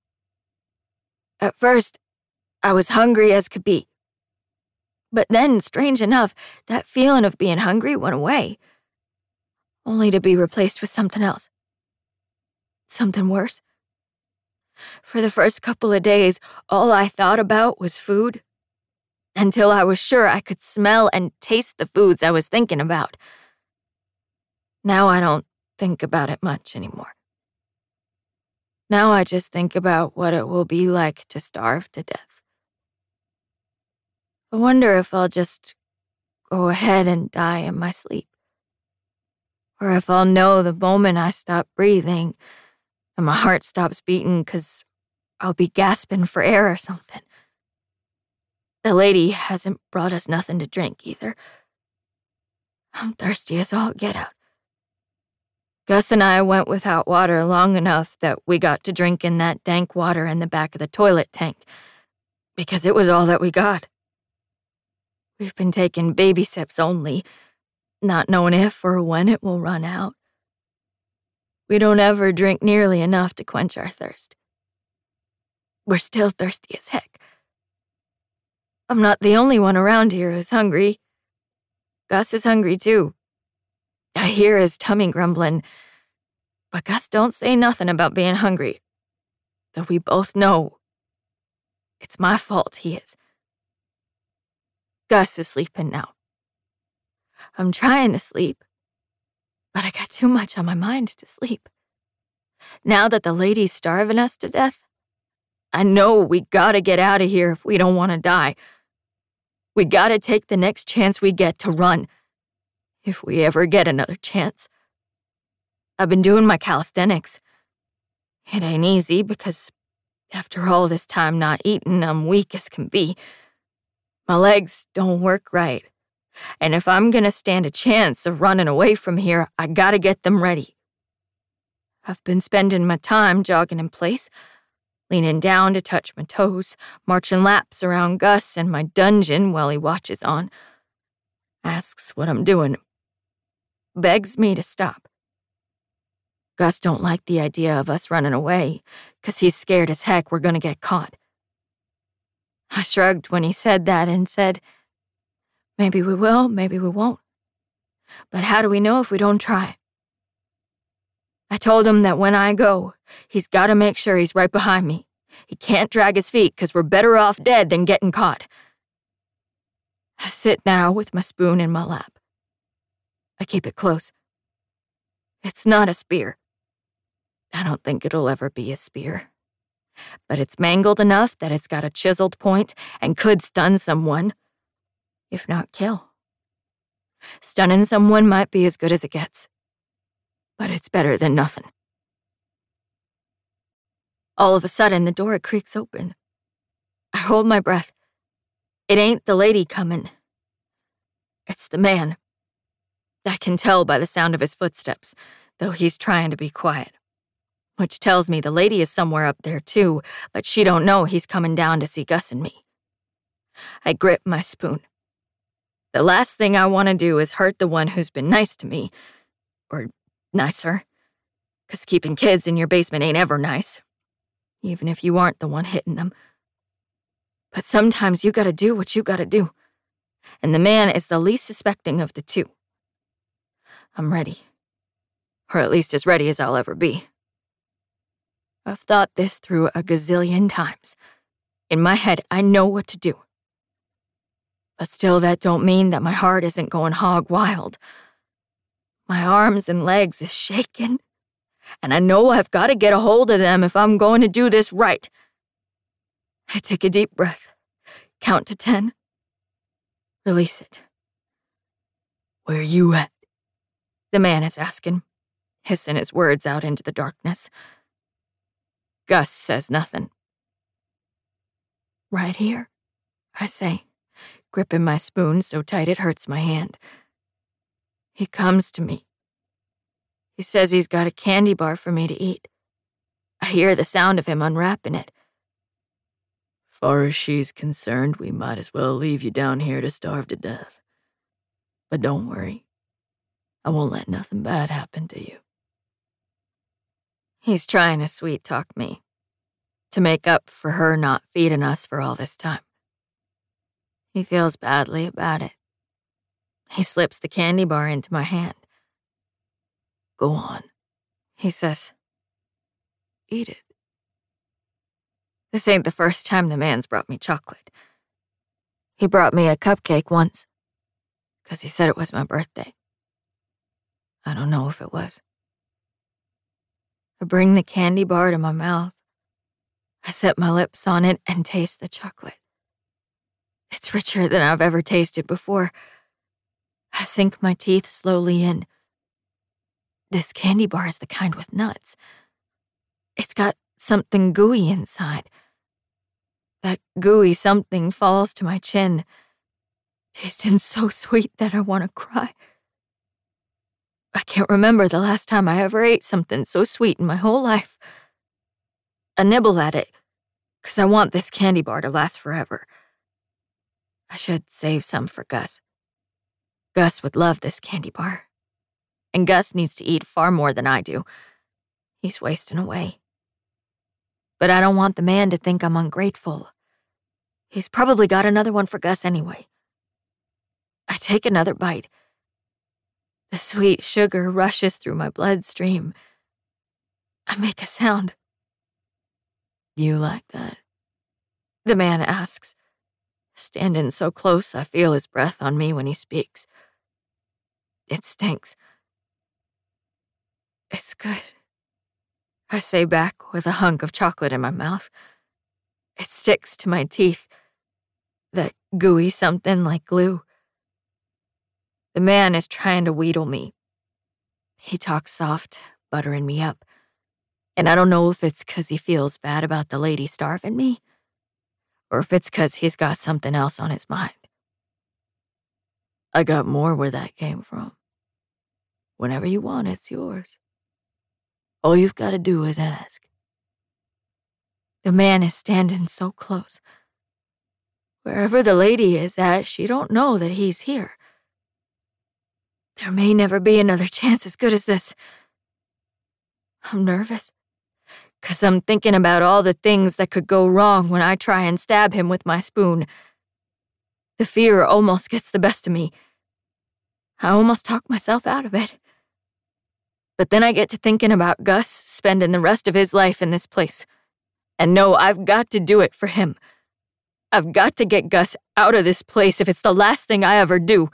At first, I was hungry as could be. But then, strange enough, that feeling of being hungry went away, only to be replaced with something else. Something worse. For the first couple of days, all I thought about was food, until I was sure I could smell and taste the foods I was thinking about. Now I don't think about it much anymore. Now I just think about what it will be like to starve to death. I wonder if I'll just go ahead and die in my sleep. Or if I'll know the moment I stop breathing and my heart stops beating 'cause I'll be gasping for air or something. The lady hasn't brought us nothing to drink either. I'm thirsty as all get out. Gus and I went without water long enough that we got to drinking that dank water in the back of the toilet tank, because it was all that we got. We've been taking baby sips only, not knowing if or when it will run out. We don't ever drink nearly enough to quench our thirst. We're still thirsty as heck. I'm not the only one around here who's hungry. Gus is hungry too. I hear his tummy grumbling, but Gus don't say nothing about being hungry, though we both know it's my fault he is. Gus is sleeping now. I'm trying to sleep, but I got too much on my mind to sleep. Now that the lady's starving us to death, I know we gotta get out of here if we don't want to die. We gotta take the next chance we get to run, if we ever get another chance. I've been doing my calisthenics. It ain't easy because after all this time not eating, I'm weak as can be. My legs don't work right. And if I'm gonna stand a chance of running away from here, I gotta get them ready. I've been spending my time jogging in place, leaning down to touch my toes, marching laps around Gus in my dungeon while he watches on. Asks what I'm doing. Begs me to stop. Gus don't like the idea of us running away, 'cause he's scared as heck we're gonna get caught. I shrugged when he said that and said, maybe we will, maybe we won't. But how do we know if we don't try? I told him that when I go, he's gotta make sure he's right behind me. He can't drag his feet 'cause we're better off dead than getting caught. I sit now with my spoon in my lap. I keep it close. It's not a spear. I don't think it'll ever be a spear. But it's mangled enough that it's got a chiseled point and could stun someone, if not kill. Stunning someone might be as good as it gets, but it's better than nothing. All of a sudden, the door creaks open. I hold my breath. It ain't the lady coming. It's the man. I can tell by the sound of his footsteps, though he's trying to be quiet. Which tells me the lady is somewhere up there too, but she don't know he's coming down to see Gus and me. I grip my spoon. The last thing I want to do is hurt the one who's been nice to me. Or nicer. 'Cause keeping kids in your basement ain't ever nice. Even if you aren't the one hitting them. But sometimes you gotta do what you gotta do. And the man is the least suspecting of the two. I'm ready. Or at least as ready as I'll ever be. I've thought this through a gazillion times. In my head, I know what to do. But still, that don't mean that my heart isn't going hog wild. My arms and legs is shaking, and I know I've got to get a hold of them if I'm going to do this right. I take a deep breath, count to 10, release it. "Where you at?" the man is asking, hissing his words out into the darkness. Gus says nothing. "Right here," I say, gripping my spoon so tight it hurts my hand. He comes to me. He says he's got a candy bar for me to eat. I hear the sound of him unwrapping it. "Far as she's concerned, we might as well leave you down here to starve to death. But don't worry, I won't let nothing bad happen to you." He's trying to sweet-talk me, to make up for her not feeding us for all this time. He feels badly about it. He slips the candy bar into my hand. "Go on," he says. "Eat it." This ain't the first time the man's brought me chocolate. He brought me a cupcake once, 'cause he said it was my birthday. I don't know if it was. I bring the candy bar to my mouth. I set my lips on it and taste the chocolate. It's richer than I've ever tasted before. I sink my teeth slowly in. This candy bar is the kind with nuts. It's got something gooey inside. That gooey something falls to my chin, tasting so sweet that I want to cry. I can't remember the last time I ever ate something so sweet in my whole life. I nibble at it, 'cause I want this candy bar to last forever. I should save some for Gus. Gus would love this candy bar. And Gus needs to eat far more than I do. He's wasting away. But I don't want the man to think I'm ungrateful. He's probably got another one for Gus anyway. I take another bite. The sweet sugar rushes through my bloodstream. I make a sound. "You like that?" the man asks, standing so close I feel his breath on me when he speaks. It stinks. "It's good," I say back with a hunk of chocolate in my mouth. It sticks to my teeth, that gooey something like glue. The man is trying to wheedle me. He talks soft, buttering me up, and I don't know if it's 'cause he feels bad about the lady starving me, or if it's 'cause he's got something else on his mind. "I got more where that came from. Whenever you want, it's yours. All you've got to do is ask." The man is standing so close. Wherever the lady is at, she don't know that he's here. There may never be another chance as good as this. I'm nervous, 'cause I'm thinking about all the things that could go wrong when I try and stab him with my spoon. The fear almost gets the best of me. I almost talk myself out of it. But then I get to thinking about Gus spending the rest of his life in this place. And no, I've got to do it for him. I've got to get Gus out of this place if it's the last thing I ever do.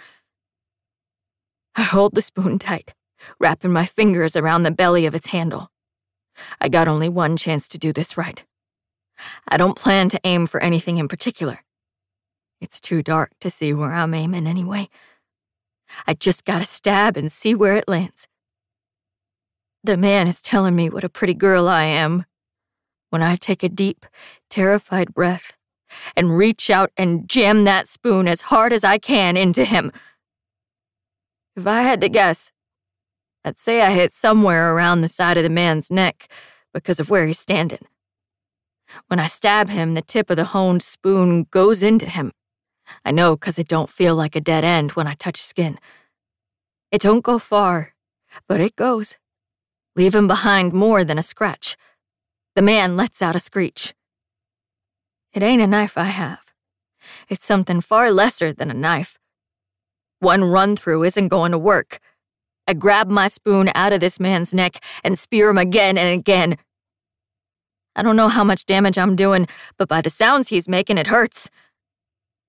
I hold the spoon tight, wrapping my fingers around the belly of its handle. I got only one chance to do this right. I don't plan to aim for anything in particular. It's too dark to see where I'm aiming anyway. I just gotta stab and see where it lands. The man is telling me what a pretty girl I am when I take a deep, terrified breath and reach out and jam that spoon as hard as I can into him. If I had to guess, I'd say I hit somewhere around the side of the man's neck because of where he's standing. When I stab him, the tip of the honed spoon goes into him. I know 'cause it don't feel like a dead end when I touch skin. It don't go far, but it goes, leaving behind more than a scratch. The man lets out a screech. It ain't a knife I have. It's something far lesser than a knife. One run-through isn't going to work. I grab my spoon out of this man's neck and spear him again and again. I don't know how much damage I'm doing, but by the sounds he's making, it hurts.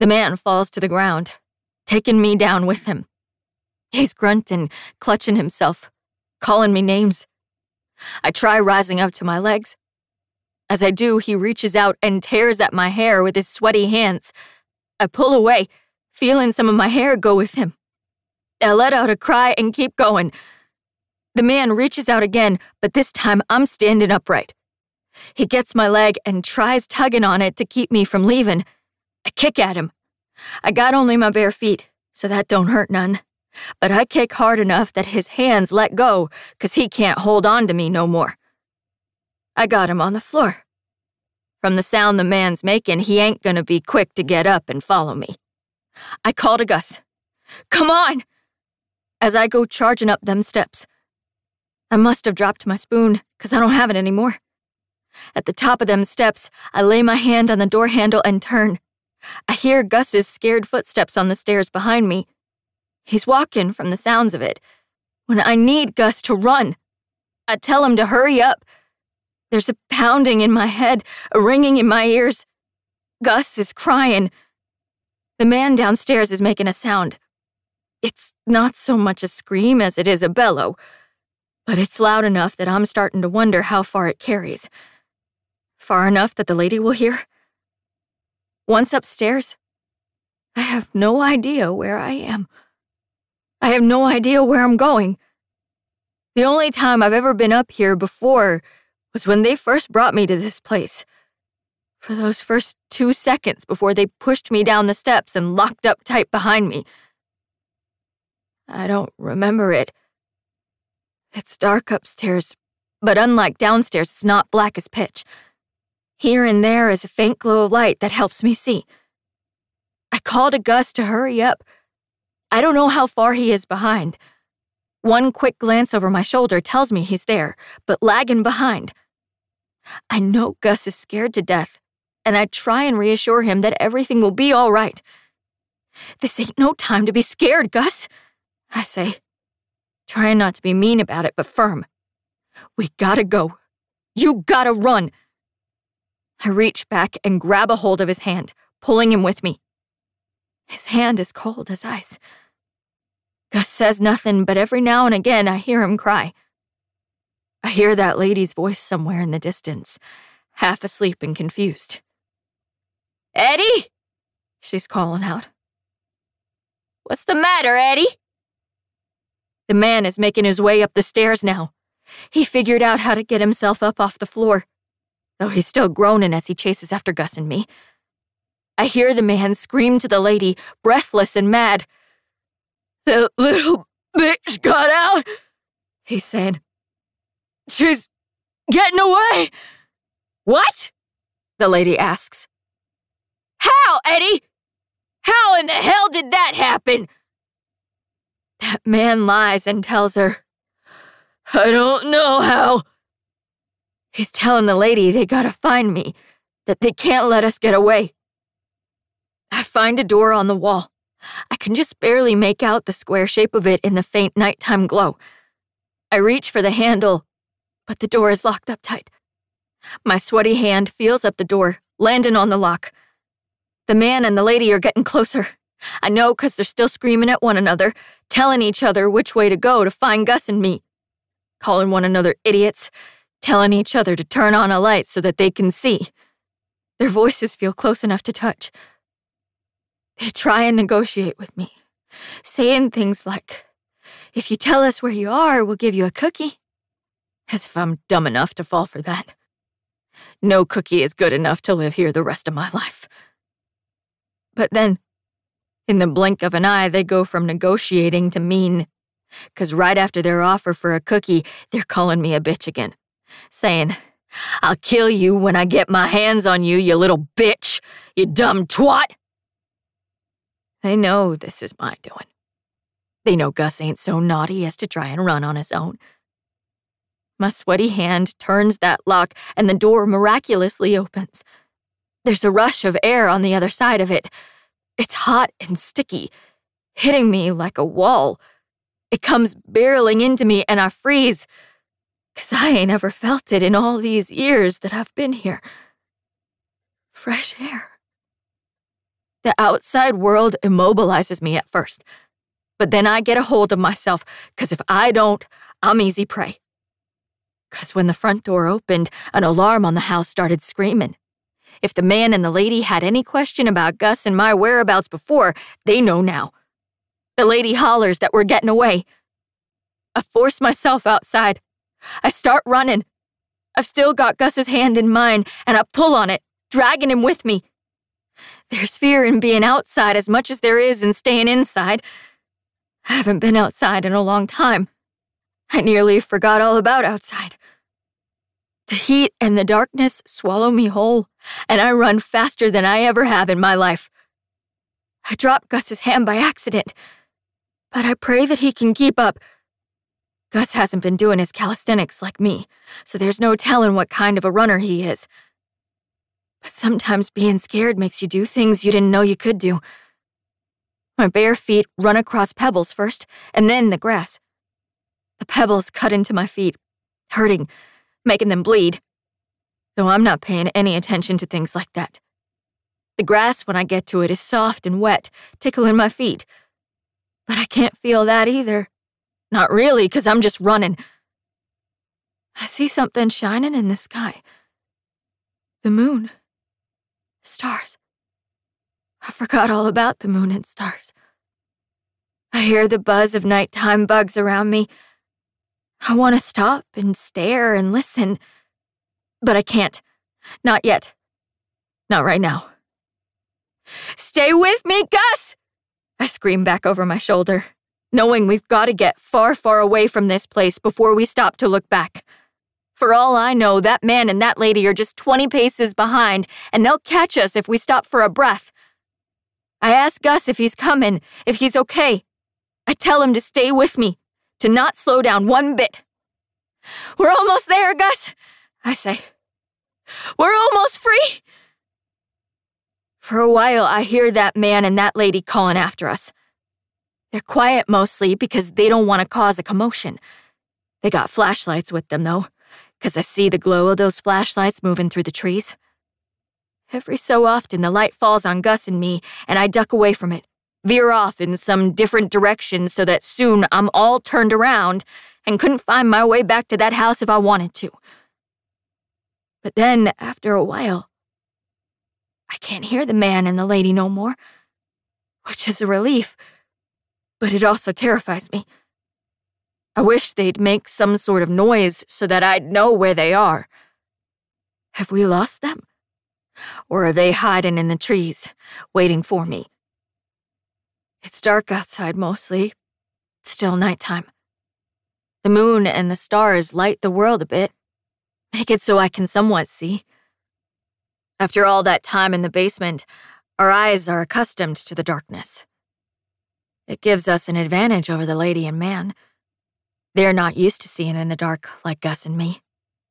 The man falls to the ground, taking me down with him. He's grunting, clutching himself, calling me names. I try rising up to my legs. As I do, he reaches out and tears at my hair with his sweaty hands. I pull away, feeling some of my hair go with him. I let out a cry and keep going. The man reaches out again, but this time I'm standing upright. He gets my leg and tries tugging on it to keep me from leaving. I kick at him. I got only my bare feet, so that don't hurt none. But I kick hard enough that his hands let go, 'cause he can't hold on to me no more. I got him on the floor. From the sound the man's making, he ain't gonna be quick to get up and follow me. I call to Gus. Come on! As I go charging up them steps. I must have dropped my spoon, 'cause I don't have it anymore. At the top of them steps, I lay my hand on the door handle and turn. I hear Gus's scared footsteps on the stairs behind me. He's walking from the sounds of it. When I need Gus to run, I tell him to hurry up. There's a pounding in my head, a ringing in my ears. Gus is crying. The man downstairs is making a sound. It's not so much a scream as it is a bellow, but it's loud enough that I'm starting to wonder how far it carries. Far enough that the lady will hear? Once upstairs, I have no idea where I am. I have no idea where I'm going. The only time I've ever been up here before was when they first brought me to this place. For those first 2 seconds before they pushed me down the steps and locked up tight behind me. I don't remember it. It's dark upstairs, but unlike downstairs, it's not black as pitch. Here and there is a faint glow of light that helps me see. I call to Gus to hurry up. I don't know how far he is behind. One quick glance over my shoulder tells me he's there, but lagging behind. I know Gus is scared to death, and I try and reassure him that everything will be all right. This ain't no time to be scared, Gus, I say, trying not to be mean about it, but firm. We gotta go. You gotta run. I reach back and grab a hold of his hand, pulling him with me. His hand is cold as ice. Gus says nothing, but every now and again I hear him cry. I hear that lady's voice somewhere in the distance, half asleep and confused. Eddie? She's calling out. What's the matter, Eddie? The man is making his way up the stairs now. He figured out how to get himself up off the floor, though he's still groaning as he chases after Gus and me. I hear the man scream to the lady, breathless and mad. The little bitch got out, he's saying. She's getting away. What? The lady asks. How, Eddie? How in the hell did that happen? That man lies and tells her, I don't know how. He's telling the lady they gotta find me, that they can't let us get away. I find a door on the wall. I can just barely make out the square shape of it in the faint nighttime glow. I reach for the handle, but the door is locked up tight. My sweaty hand feels up the door, landing on the lock. The man and the lady are getting closer. I know 'cause they're still screaming at one another, telling each other which way to go to find Gus and me. Calling one another idiots, telling each other to turn on a light so that they can see. Their voices feel close enough to touch. They try and negotiate with me, saying things like, if you tell us where you are, we'll give you a cookie. As if I'm dumb enough to fall for that. No cookie is good enough to live here the rest of my life. But then, in the blink of an eye, they go from negotiating to mean. 'Cause right after their offer for a cookie, they're calling me a bitch again, saying, I'll kill you when I get my hands on you, you little bitch, you dumb twat. They know this is my doing. They know Gus ain't so naughty as to try and run on his own. My sweaty hand turns that lock and the door miraculously opens. There's a rush of air on the other side of it. It's hot and sticky, hitting me like a wall. It comes barreling into me and I freeze, 'cause I ain't ever felt it in all these years that I've been here. Fresh air. The outside world immobilizes me at first, but then I get a hold of myself, because if I don't, I'm easy prey. Because when the front door opened, an alarm on the house started screaming. If the man and the lady had any question about Gus and my whereabouts before, they know now. The lady hollers that we're getting away. I force myself outside. I start running. I've still got Gus's hand in mine, and I pull on it, dragging him with me. There's fear in being outside as much as there is in staying inside. I haven't been outside in a long time. I nearly forgot all about outside. The heat and the darkness swallow me whole, and I run faster than I ever have in my life. I drop Gus's hand by accident, but I pray that he can keep up. Gus hasn't been doing his calisthenics like me, so there's no telling what kind of a runner he is. But sometimes being scared makes you do things you didn't know you could do. My bare feet run across pebbles first, and then the grass. The pebbles cut into my feet, hurting, making them bleed. Though I'm not paying any attention to things like that. The grass, when I get to it, is soft and wet, tickling my feet. But I can't feel that either. Not really, because I'm just running. I see something shining in the sky. The moon. Stars. I forgot all about the moon and stars. I hear the buzz of nighttime bugs around me. I want to stop and stare and listen, but I can't. Not yet. Not right now. Stay with me, Gus! I scream back over my shoulder, knowing we've got to get far, far away from this place before we stop to look back. For all I know, that man and that lady are just 20 paces behind, and they'll catch us if we stop for a breath. I ask Gus if he's coming, if he's okay. I tell him to stay with me, to not slow down one bit. We're almost there, Gus, I say. We're almost free. For a while, I hear that man and that lady calling after us. They're quiet mostly because they don't want to cause a commotion. They got flashlights with them, though, because I see the glow of those flashlights moving through the trees. Every so often, the light falls on Gus and me, and I duck away from it, veer off in some different direction so that soon I'm all turned around and couldn't find my way back to that house if I wanted to. But then, after a while, I can't hear the man and the lady no more, which is a relief, but it also terrifies me. I wish they'd make some sort of noise so that I'd know where they are. Have we lost them? Or are they hiding in the trees, waiting for me? It's dark outside mostly. It's still nighttime. The moon and the stars light the world a bit, make it so I can somewhat see. After all that time in the basement, our eyes are accustomed to the darkness. It gives us an advantage over the lady and man. They're not used to seeing in the dark like Gus and me.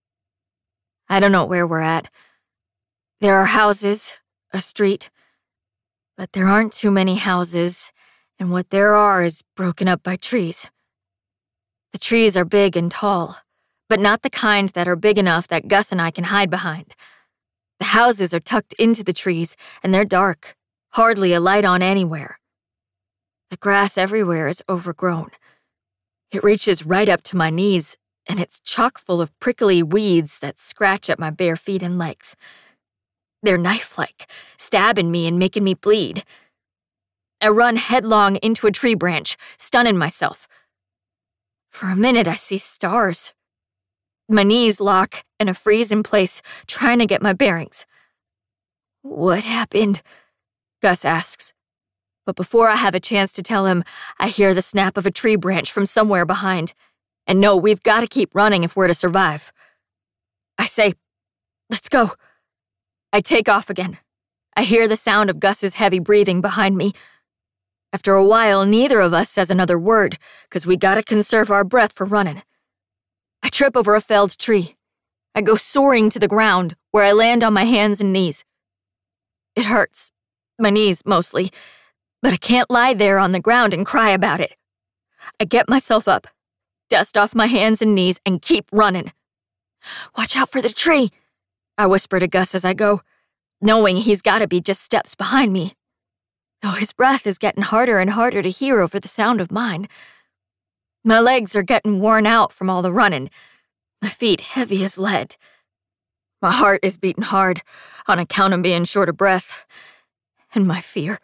I don't know where we're at. There are houses, a street, but there aren't too many houses, and what there are is broken up by trees. The trees are big and tall, but not the kind that are big enough that Gus and I can hide behind. The houses are tucked into the trees, and they're dark, hardly a light on anywhere. The grass everywhere is overgrown. It reaches right up to my knees, and it's chock full of prickly weeds that scratch at my bare feet and legs. They're knife-like, stabbing me and making me bleed. I run headlong into a tree branch, stunning myself. For a minute, I see stars. My knees lock, and I freeze in place, trying to get my bearings. What happened? Gus asks. But before I have a chance to tell him, I hear the snap of a tree branch from somewhere behind. And no, we've got to keep running if we're to survive. I say, let's go. I take off again. I hear the sound of Gus's heavy breathing behind me. After a while, neither of us says another word, because we gotta conserve our breath for running. I trip over a felled tree. I go soaring to the ground, where I land on my hands and knees. It hurts. My knees, mostly. But I can't lie there on the ground and cry about it. I get myself up, dust off my hands and knees, and keep running. Watch out for the tree, I whisper to Gus as I go, knowing he's gotta be just steps behind me. though his breath is getting harder and harder to hear over the sound of mine. My legs are getting worn out from all the running, my feet heavy as lead. My heart is beating hard on account of being short of breath, and my fear.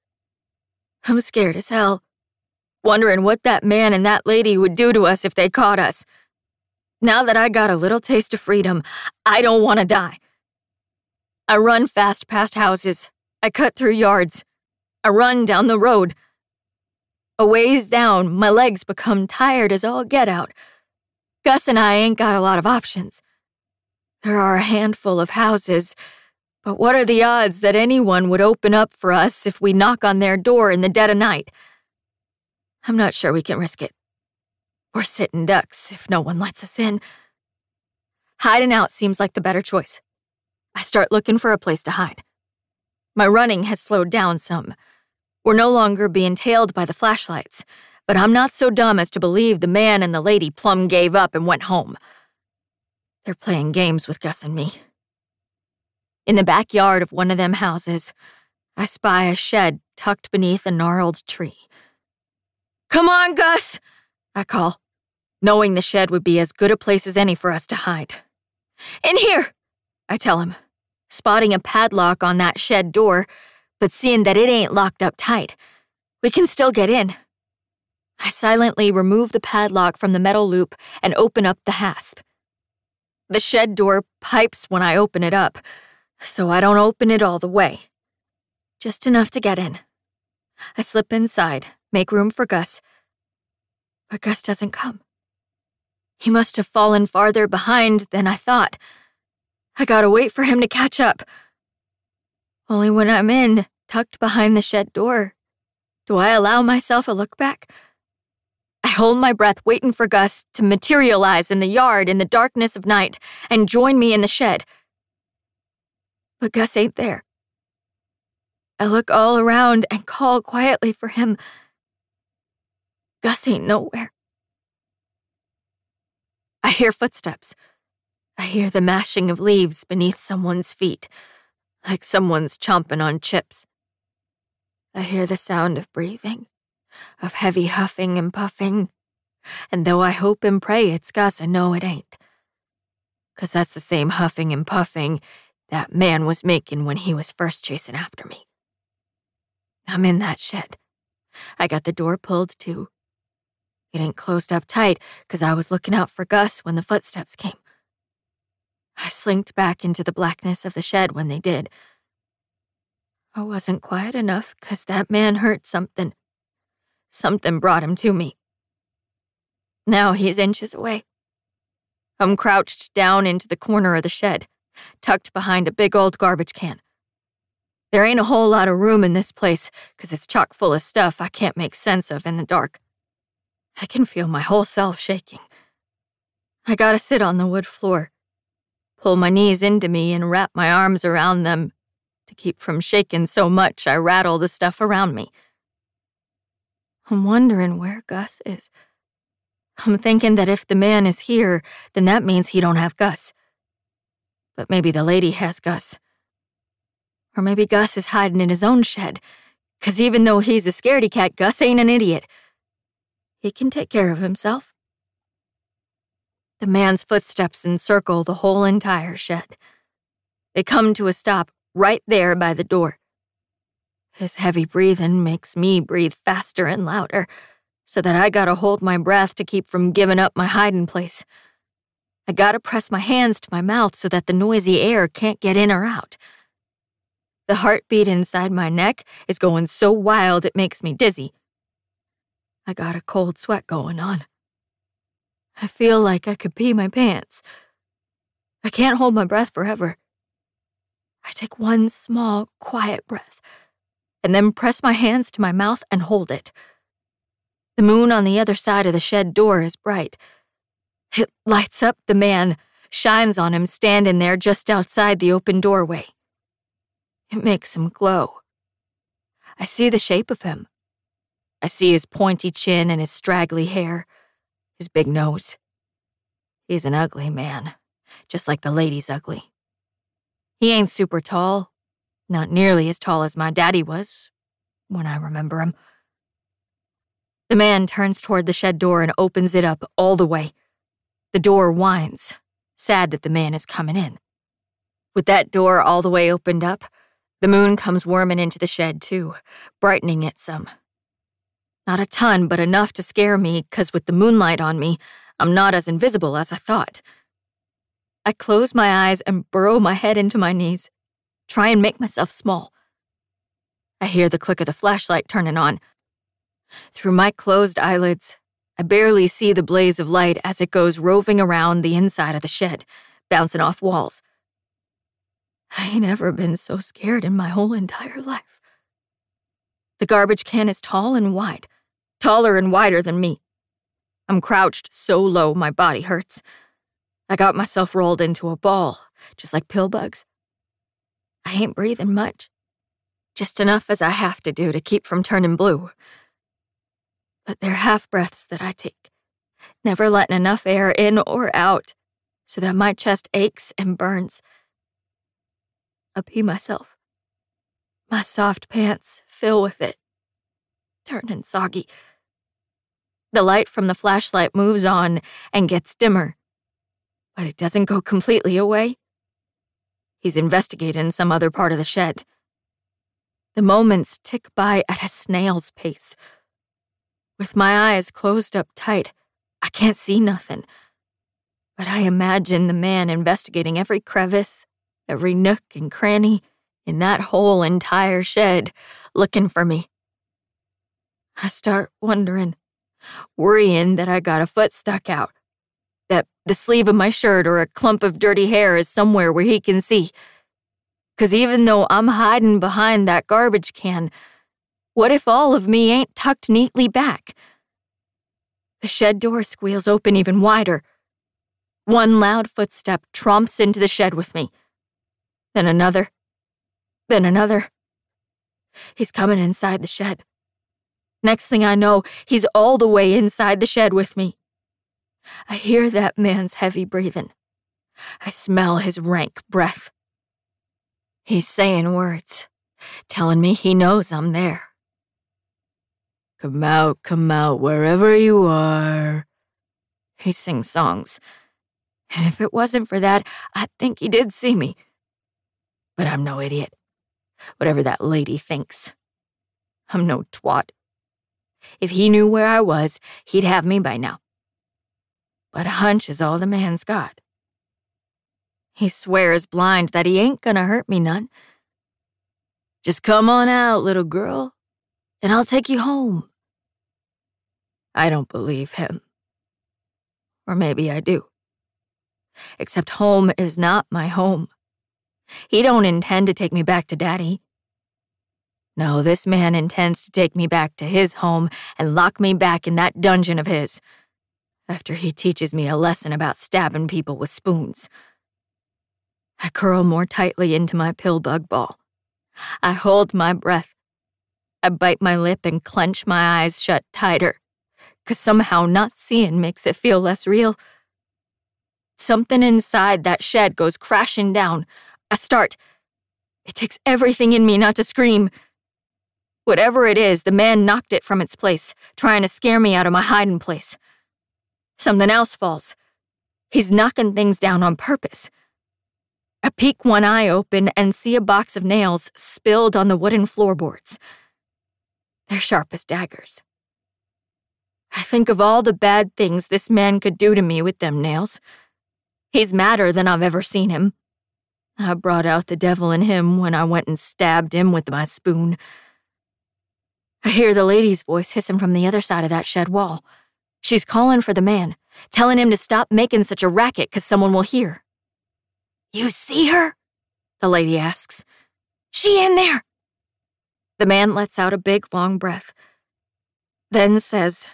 I'm scared as hell, wondering what that man and that lady would do to us if they caught us. Now that I got a little taste of freedom, I don't want to die. I run fast past houses. I cut through yards. I run down the road. A ways down, my legs become tired as all get out. Gus and I ain't got a lot of options. There are a handful of houses, but what are the odds that anyone would open up for us if we knock on their door in the dead of night? I'm not sure we can risk it. We're sitting ducks if no one lets us in. Hiding out seems like the better choice. I start looking for a place to hide. My running has slowed down some. We're no longer being tailed by the flashlights, but I'm not so dumb as to believe the man and the lady plumb gave up and went home. They're playing games with Gus and me. In the backyard of one of them houses, I spy a shed tucked beneath a gnarled tree. "Come on, Gus," I call, knowing the shed would be as good a place as any for us to hide. "In here," I tell him, spotting a padlock on that shed door, but seeing that it ain't locked up tight. We can still get in. I silently remove the padlock from the metal loop and open up the hasp. The shed door pipes when I open it up, so I don't open it all the way. Just enough to get in. I slip inside, make room for Gus, but Gus doesn't come. He must have fallen farther behind than I thought. I gotta wait for him to catch up. Only when I'm in, tucked behind the shed door, do I allow myself a look back. I hold my breath waiting for Gus to materialize in the yard in the darkness of night and join me in the shed. But Gus ain't there. I look all around and call quietly for him. Gus ain't nowhere. I hear footsteps. I hear the mashing of leaves beneath someone's feet, like someone's chomping on chips. I hear the sound of breathing, of heavy huffing and puffing, and though I hope and pray it's Gus, I know it ain't. 'Cause that's the same huffing and puffing that man was making when he was first chasing after me. I'm in that shed. I got the door pulled too. It ain't closed up tight 'cause I was looking out for Gus when the footsteps came. I slinked back into the blackness of the shed when they did. I wasn't quiet enough 'cause that man heard something. Something brought him to me. Now he's inches away. I'm crouched down into the corner of the shed, tucked behind a big old garbage can. There ain't a whole lot of room in this place 'cause it's chock full of stuff I can't make sense of in the dark. I can feel my whole self shaking. I gotta sit on the wood floor, pull my knees into me and wrap my arms around them to keep from shaking so much I rattle the stuff around me. I'm wondering where Gus is. I'm thinking that if the man is here, then that means he don't have Gus. But maybe the lady has Gus. Or maybe Gus is hiding in his own shed, 'cause even though he's a scaredy cat, Gus ain't an idiot. He can take care of himself. The man's footsteps encircle the whole entire shed. They come to a stop right there by the door. His heavy breathing makes me breathe faster and louder, so that I gotta hold my breath to keep from giving up my hiding place. I gotta press my hands to my mouth so that the noisy air can't get in or out. The heartbeat inside my neck is going so wild it makes me dizzy. I got a cold sweat going on. I feel like I could pee my pants. I can't hold my breath forever. I take one small, quiet breath, and then press my hands to my mouth and hold it. The moon on the other side of the shed door is bright. It lights up the man, shines on him standing there just outside the open doorway. It makes him glow. I see the shape of him. I see his pointy chin and his straggly hair, his big nose. He's an ugly man, just like the lady's ugly. He ain't super tall, not nearly as tall as my daddy was, when I remember him. The man turns toward the shed door and opens it up all the way. The door whines, sad that the man is coming in. With that door all the way opened up, the moon comes worming into the shed too, brightening it some. Not a ton, but enough to scare me, 'cause with the moonlight on me, I'm not as invisible as I thought. I close my eyes and burrow my head into my knees, try and make myself small. I hear the click of the flashlight turning on. Through my closed eyelids, I barely see the blaze of light as it goes roving around the inside of the shed, bouncing off walls. I ain't ever been so scared in my whole entire life. The garbage can is tall and wide, taller and wider than me. I'm crouched so low my body hurts. I got myself rolled into a ball, just like pill bugs. I ain't breathing much, just enough as I have to do to keep from turning blue. But they're half-breaths that I take, never letting enough air in or out so that my chest aches and burns. I pee myself. My soft pants fill with it, turning soggy. The light from the flashlight moves on and gets dimmer, but it doesn't go completely away. He's investigating some other part of the shed. The moments tick by at a snail's pace. With my eyes closed up tight, I can't see nothing. But I imagine the man investigating every crevice, every nook and cranny in that whole entire shed, looking for me. I start wondering, worrying that I got a foot stuck out, that the sleeve of my shirt or a clump of dirty hair is somewhere where he can see. 'Cause even though I'm hiding behind that garbage can, what if all of me ain't tucked neatly back? The shed door squeals open even wider. One loud footstep tromps into the shed with me. Then another. Then another. He's coming inside the shed. Next thing I know, he's all the way inside the shed with me. I hear that man's heavy breathing. I smell his rank breath. He's saying words, telling me he knows I'm there. Come out, wherever you are. He sings songs. And if it wasn't for that, I'd think he did see me. But I'm no idiot. Whatever that lady thinks. I'm no twat. If he knew where I was, he'd have me by now. But a hunch is all the man's got. He swears blind that he ain't gonna hurt me none. Just come on out, little girl, and I'll take you home. I don't believe him. Or maybe I do. Except home is not my home. He don't intend to take me back to Daddy. No, this man intends to take me back to his home and lock me back in that dungeon of his, after he teaches me a lesson about stabbing people with spoons. I curl more tightly into my pill bug ball. I hold my breath. I bite my lip and clench my eyes shut tighter, 'cause somehow not seeing makes it feel less real. Something inside that shed goes crashing down. I start. It takes everything in me not to scream. Whatever it is, the man knocked it from its place, trying to scare me out of my hiding place. Something else falls. He's knocking things down on purpose. I peek one eye open and see a box of nails spilled on the wooden floorboards. They're sharp as daggers. I think of all the bad things this man could do to me with them nails. He's madder than I've ever seen him. I brought out the devil in him when I went and stabbed him with my spoon. I hear the lady's voice hissing from the other side of that shed wall. She's calling for the man, telling him to stop making such a racket 'cause someone will hear. You see her? The lady asks. She in there? The man lets out a big, long breath, then says,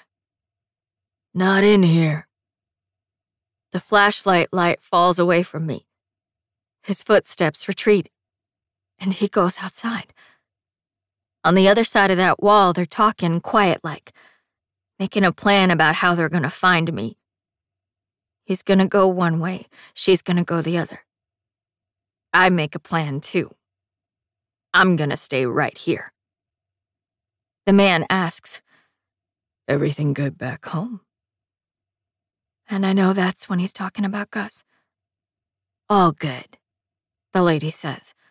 Not in here. The flashlight light falls away from me. His footsteps retreat, and he goes outside. On the other side of that wall, they're talking quiet-like, making a plan about how they're gonna find me. He's gonna go one way, she's gonna go the other. I make a plan, too. I'm gonna stay right here. The man asks, "Everything good back home?" And I know that's when he's talking about Gus. "All good," the lady says.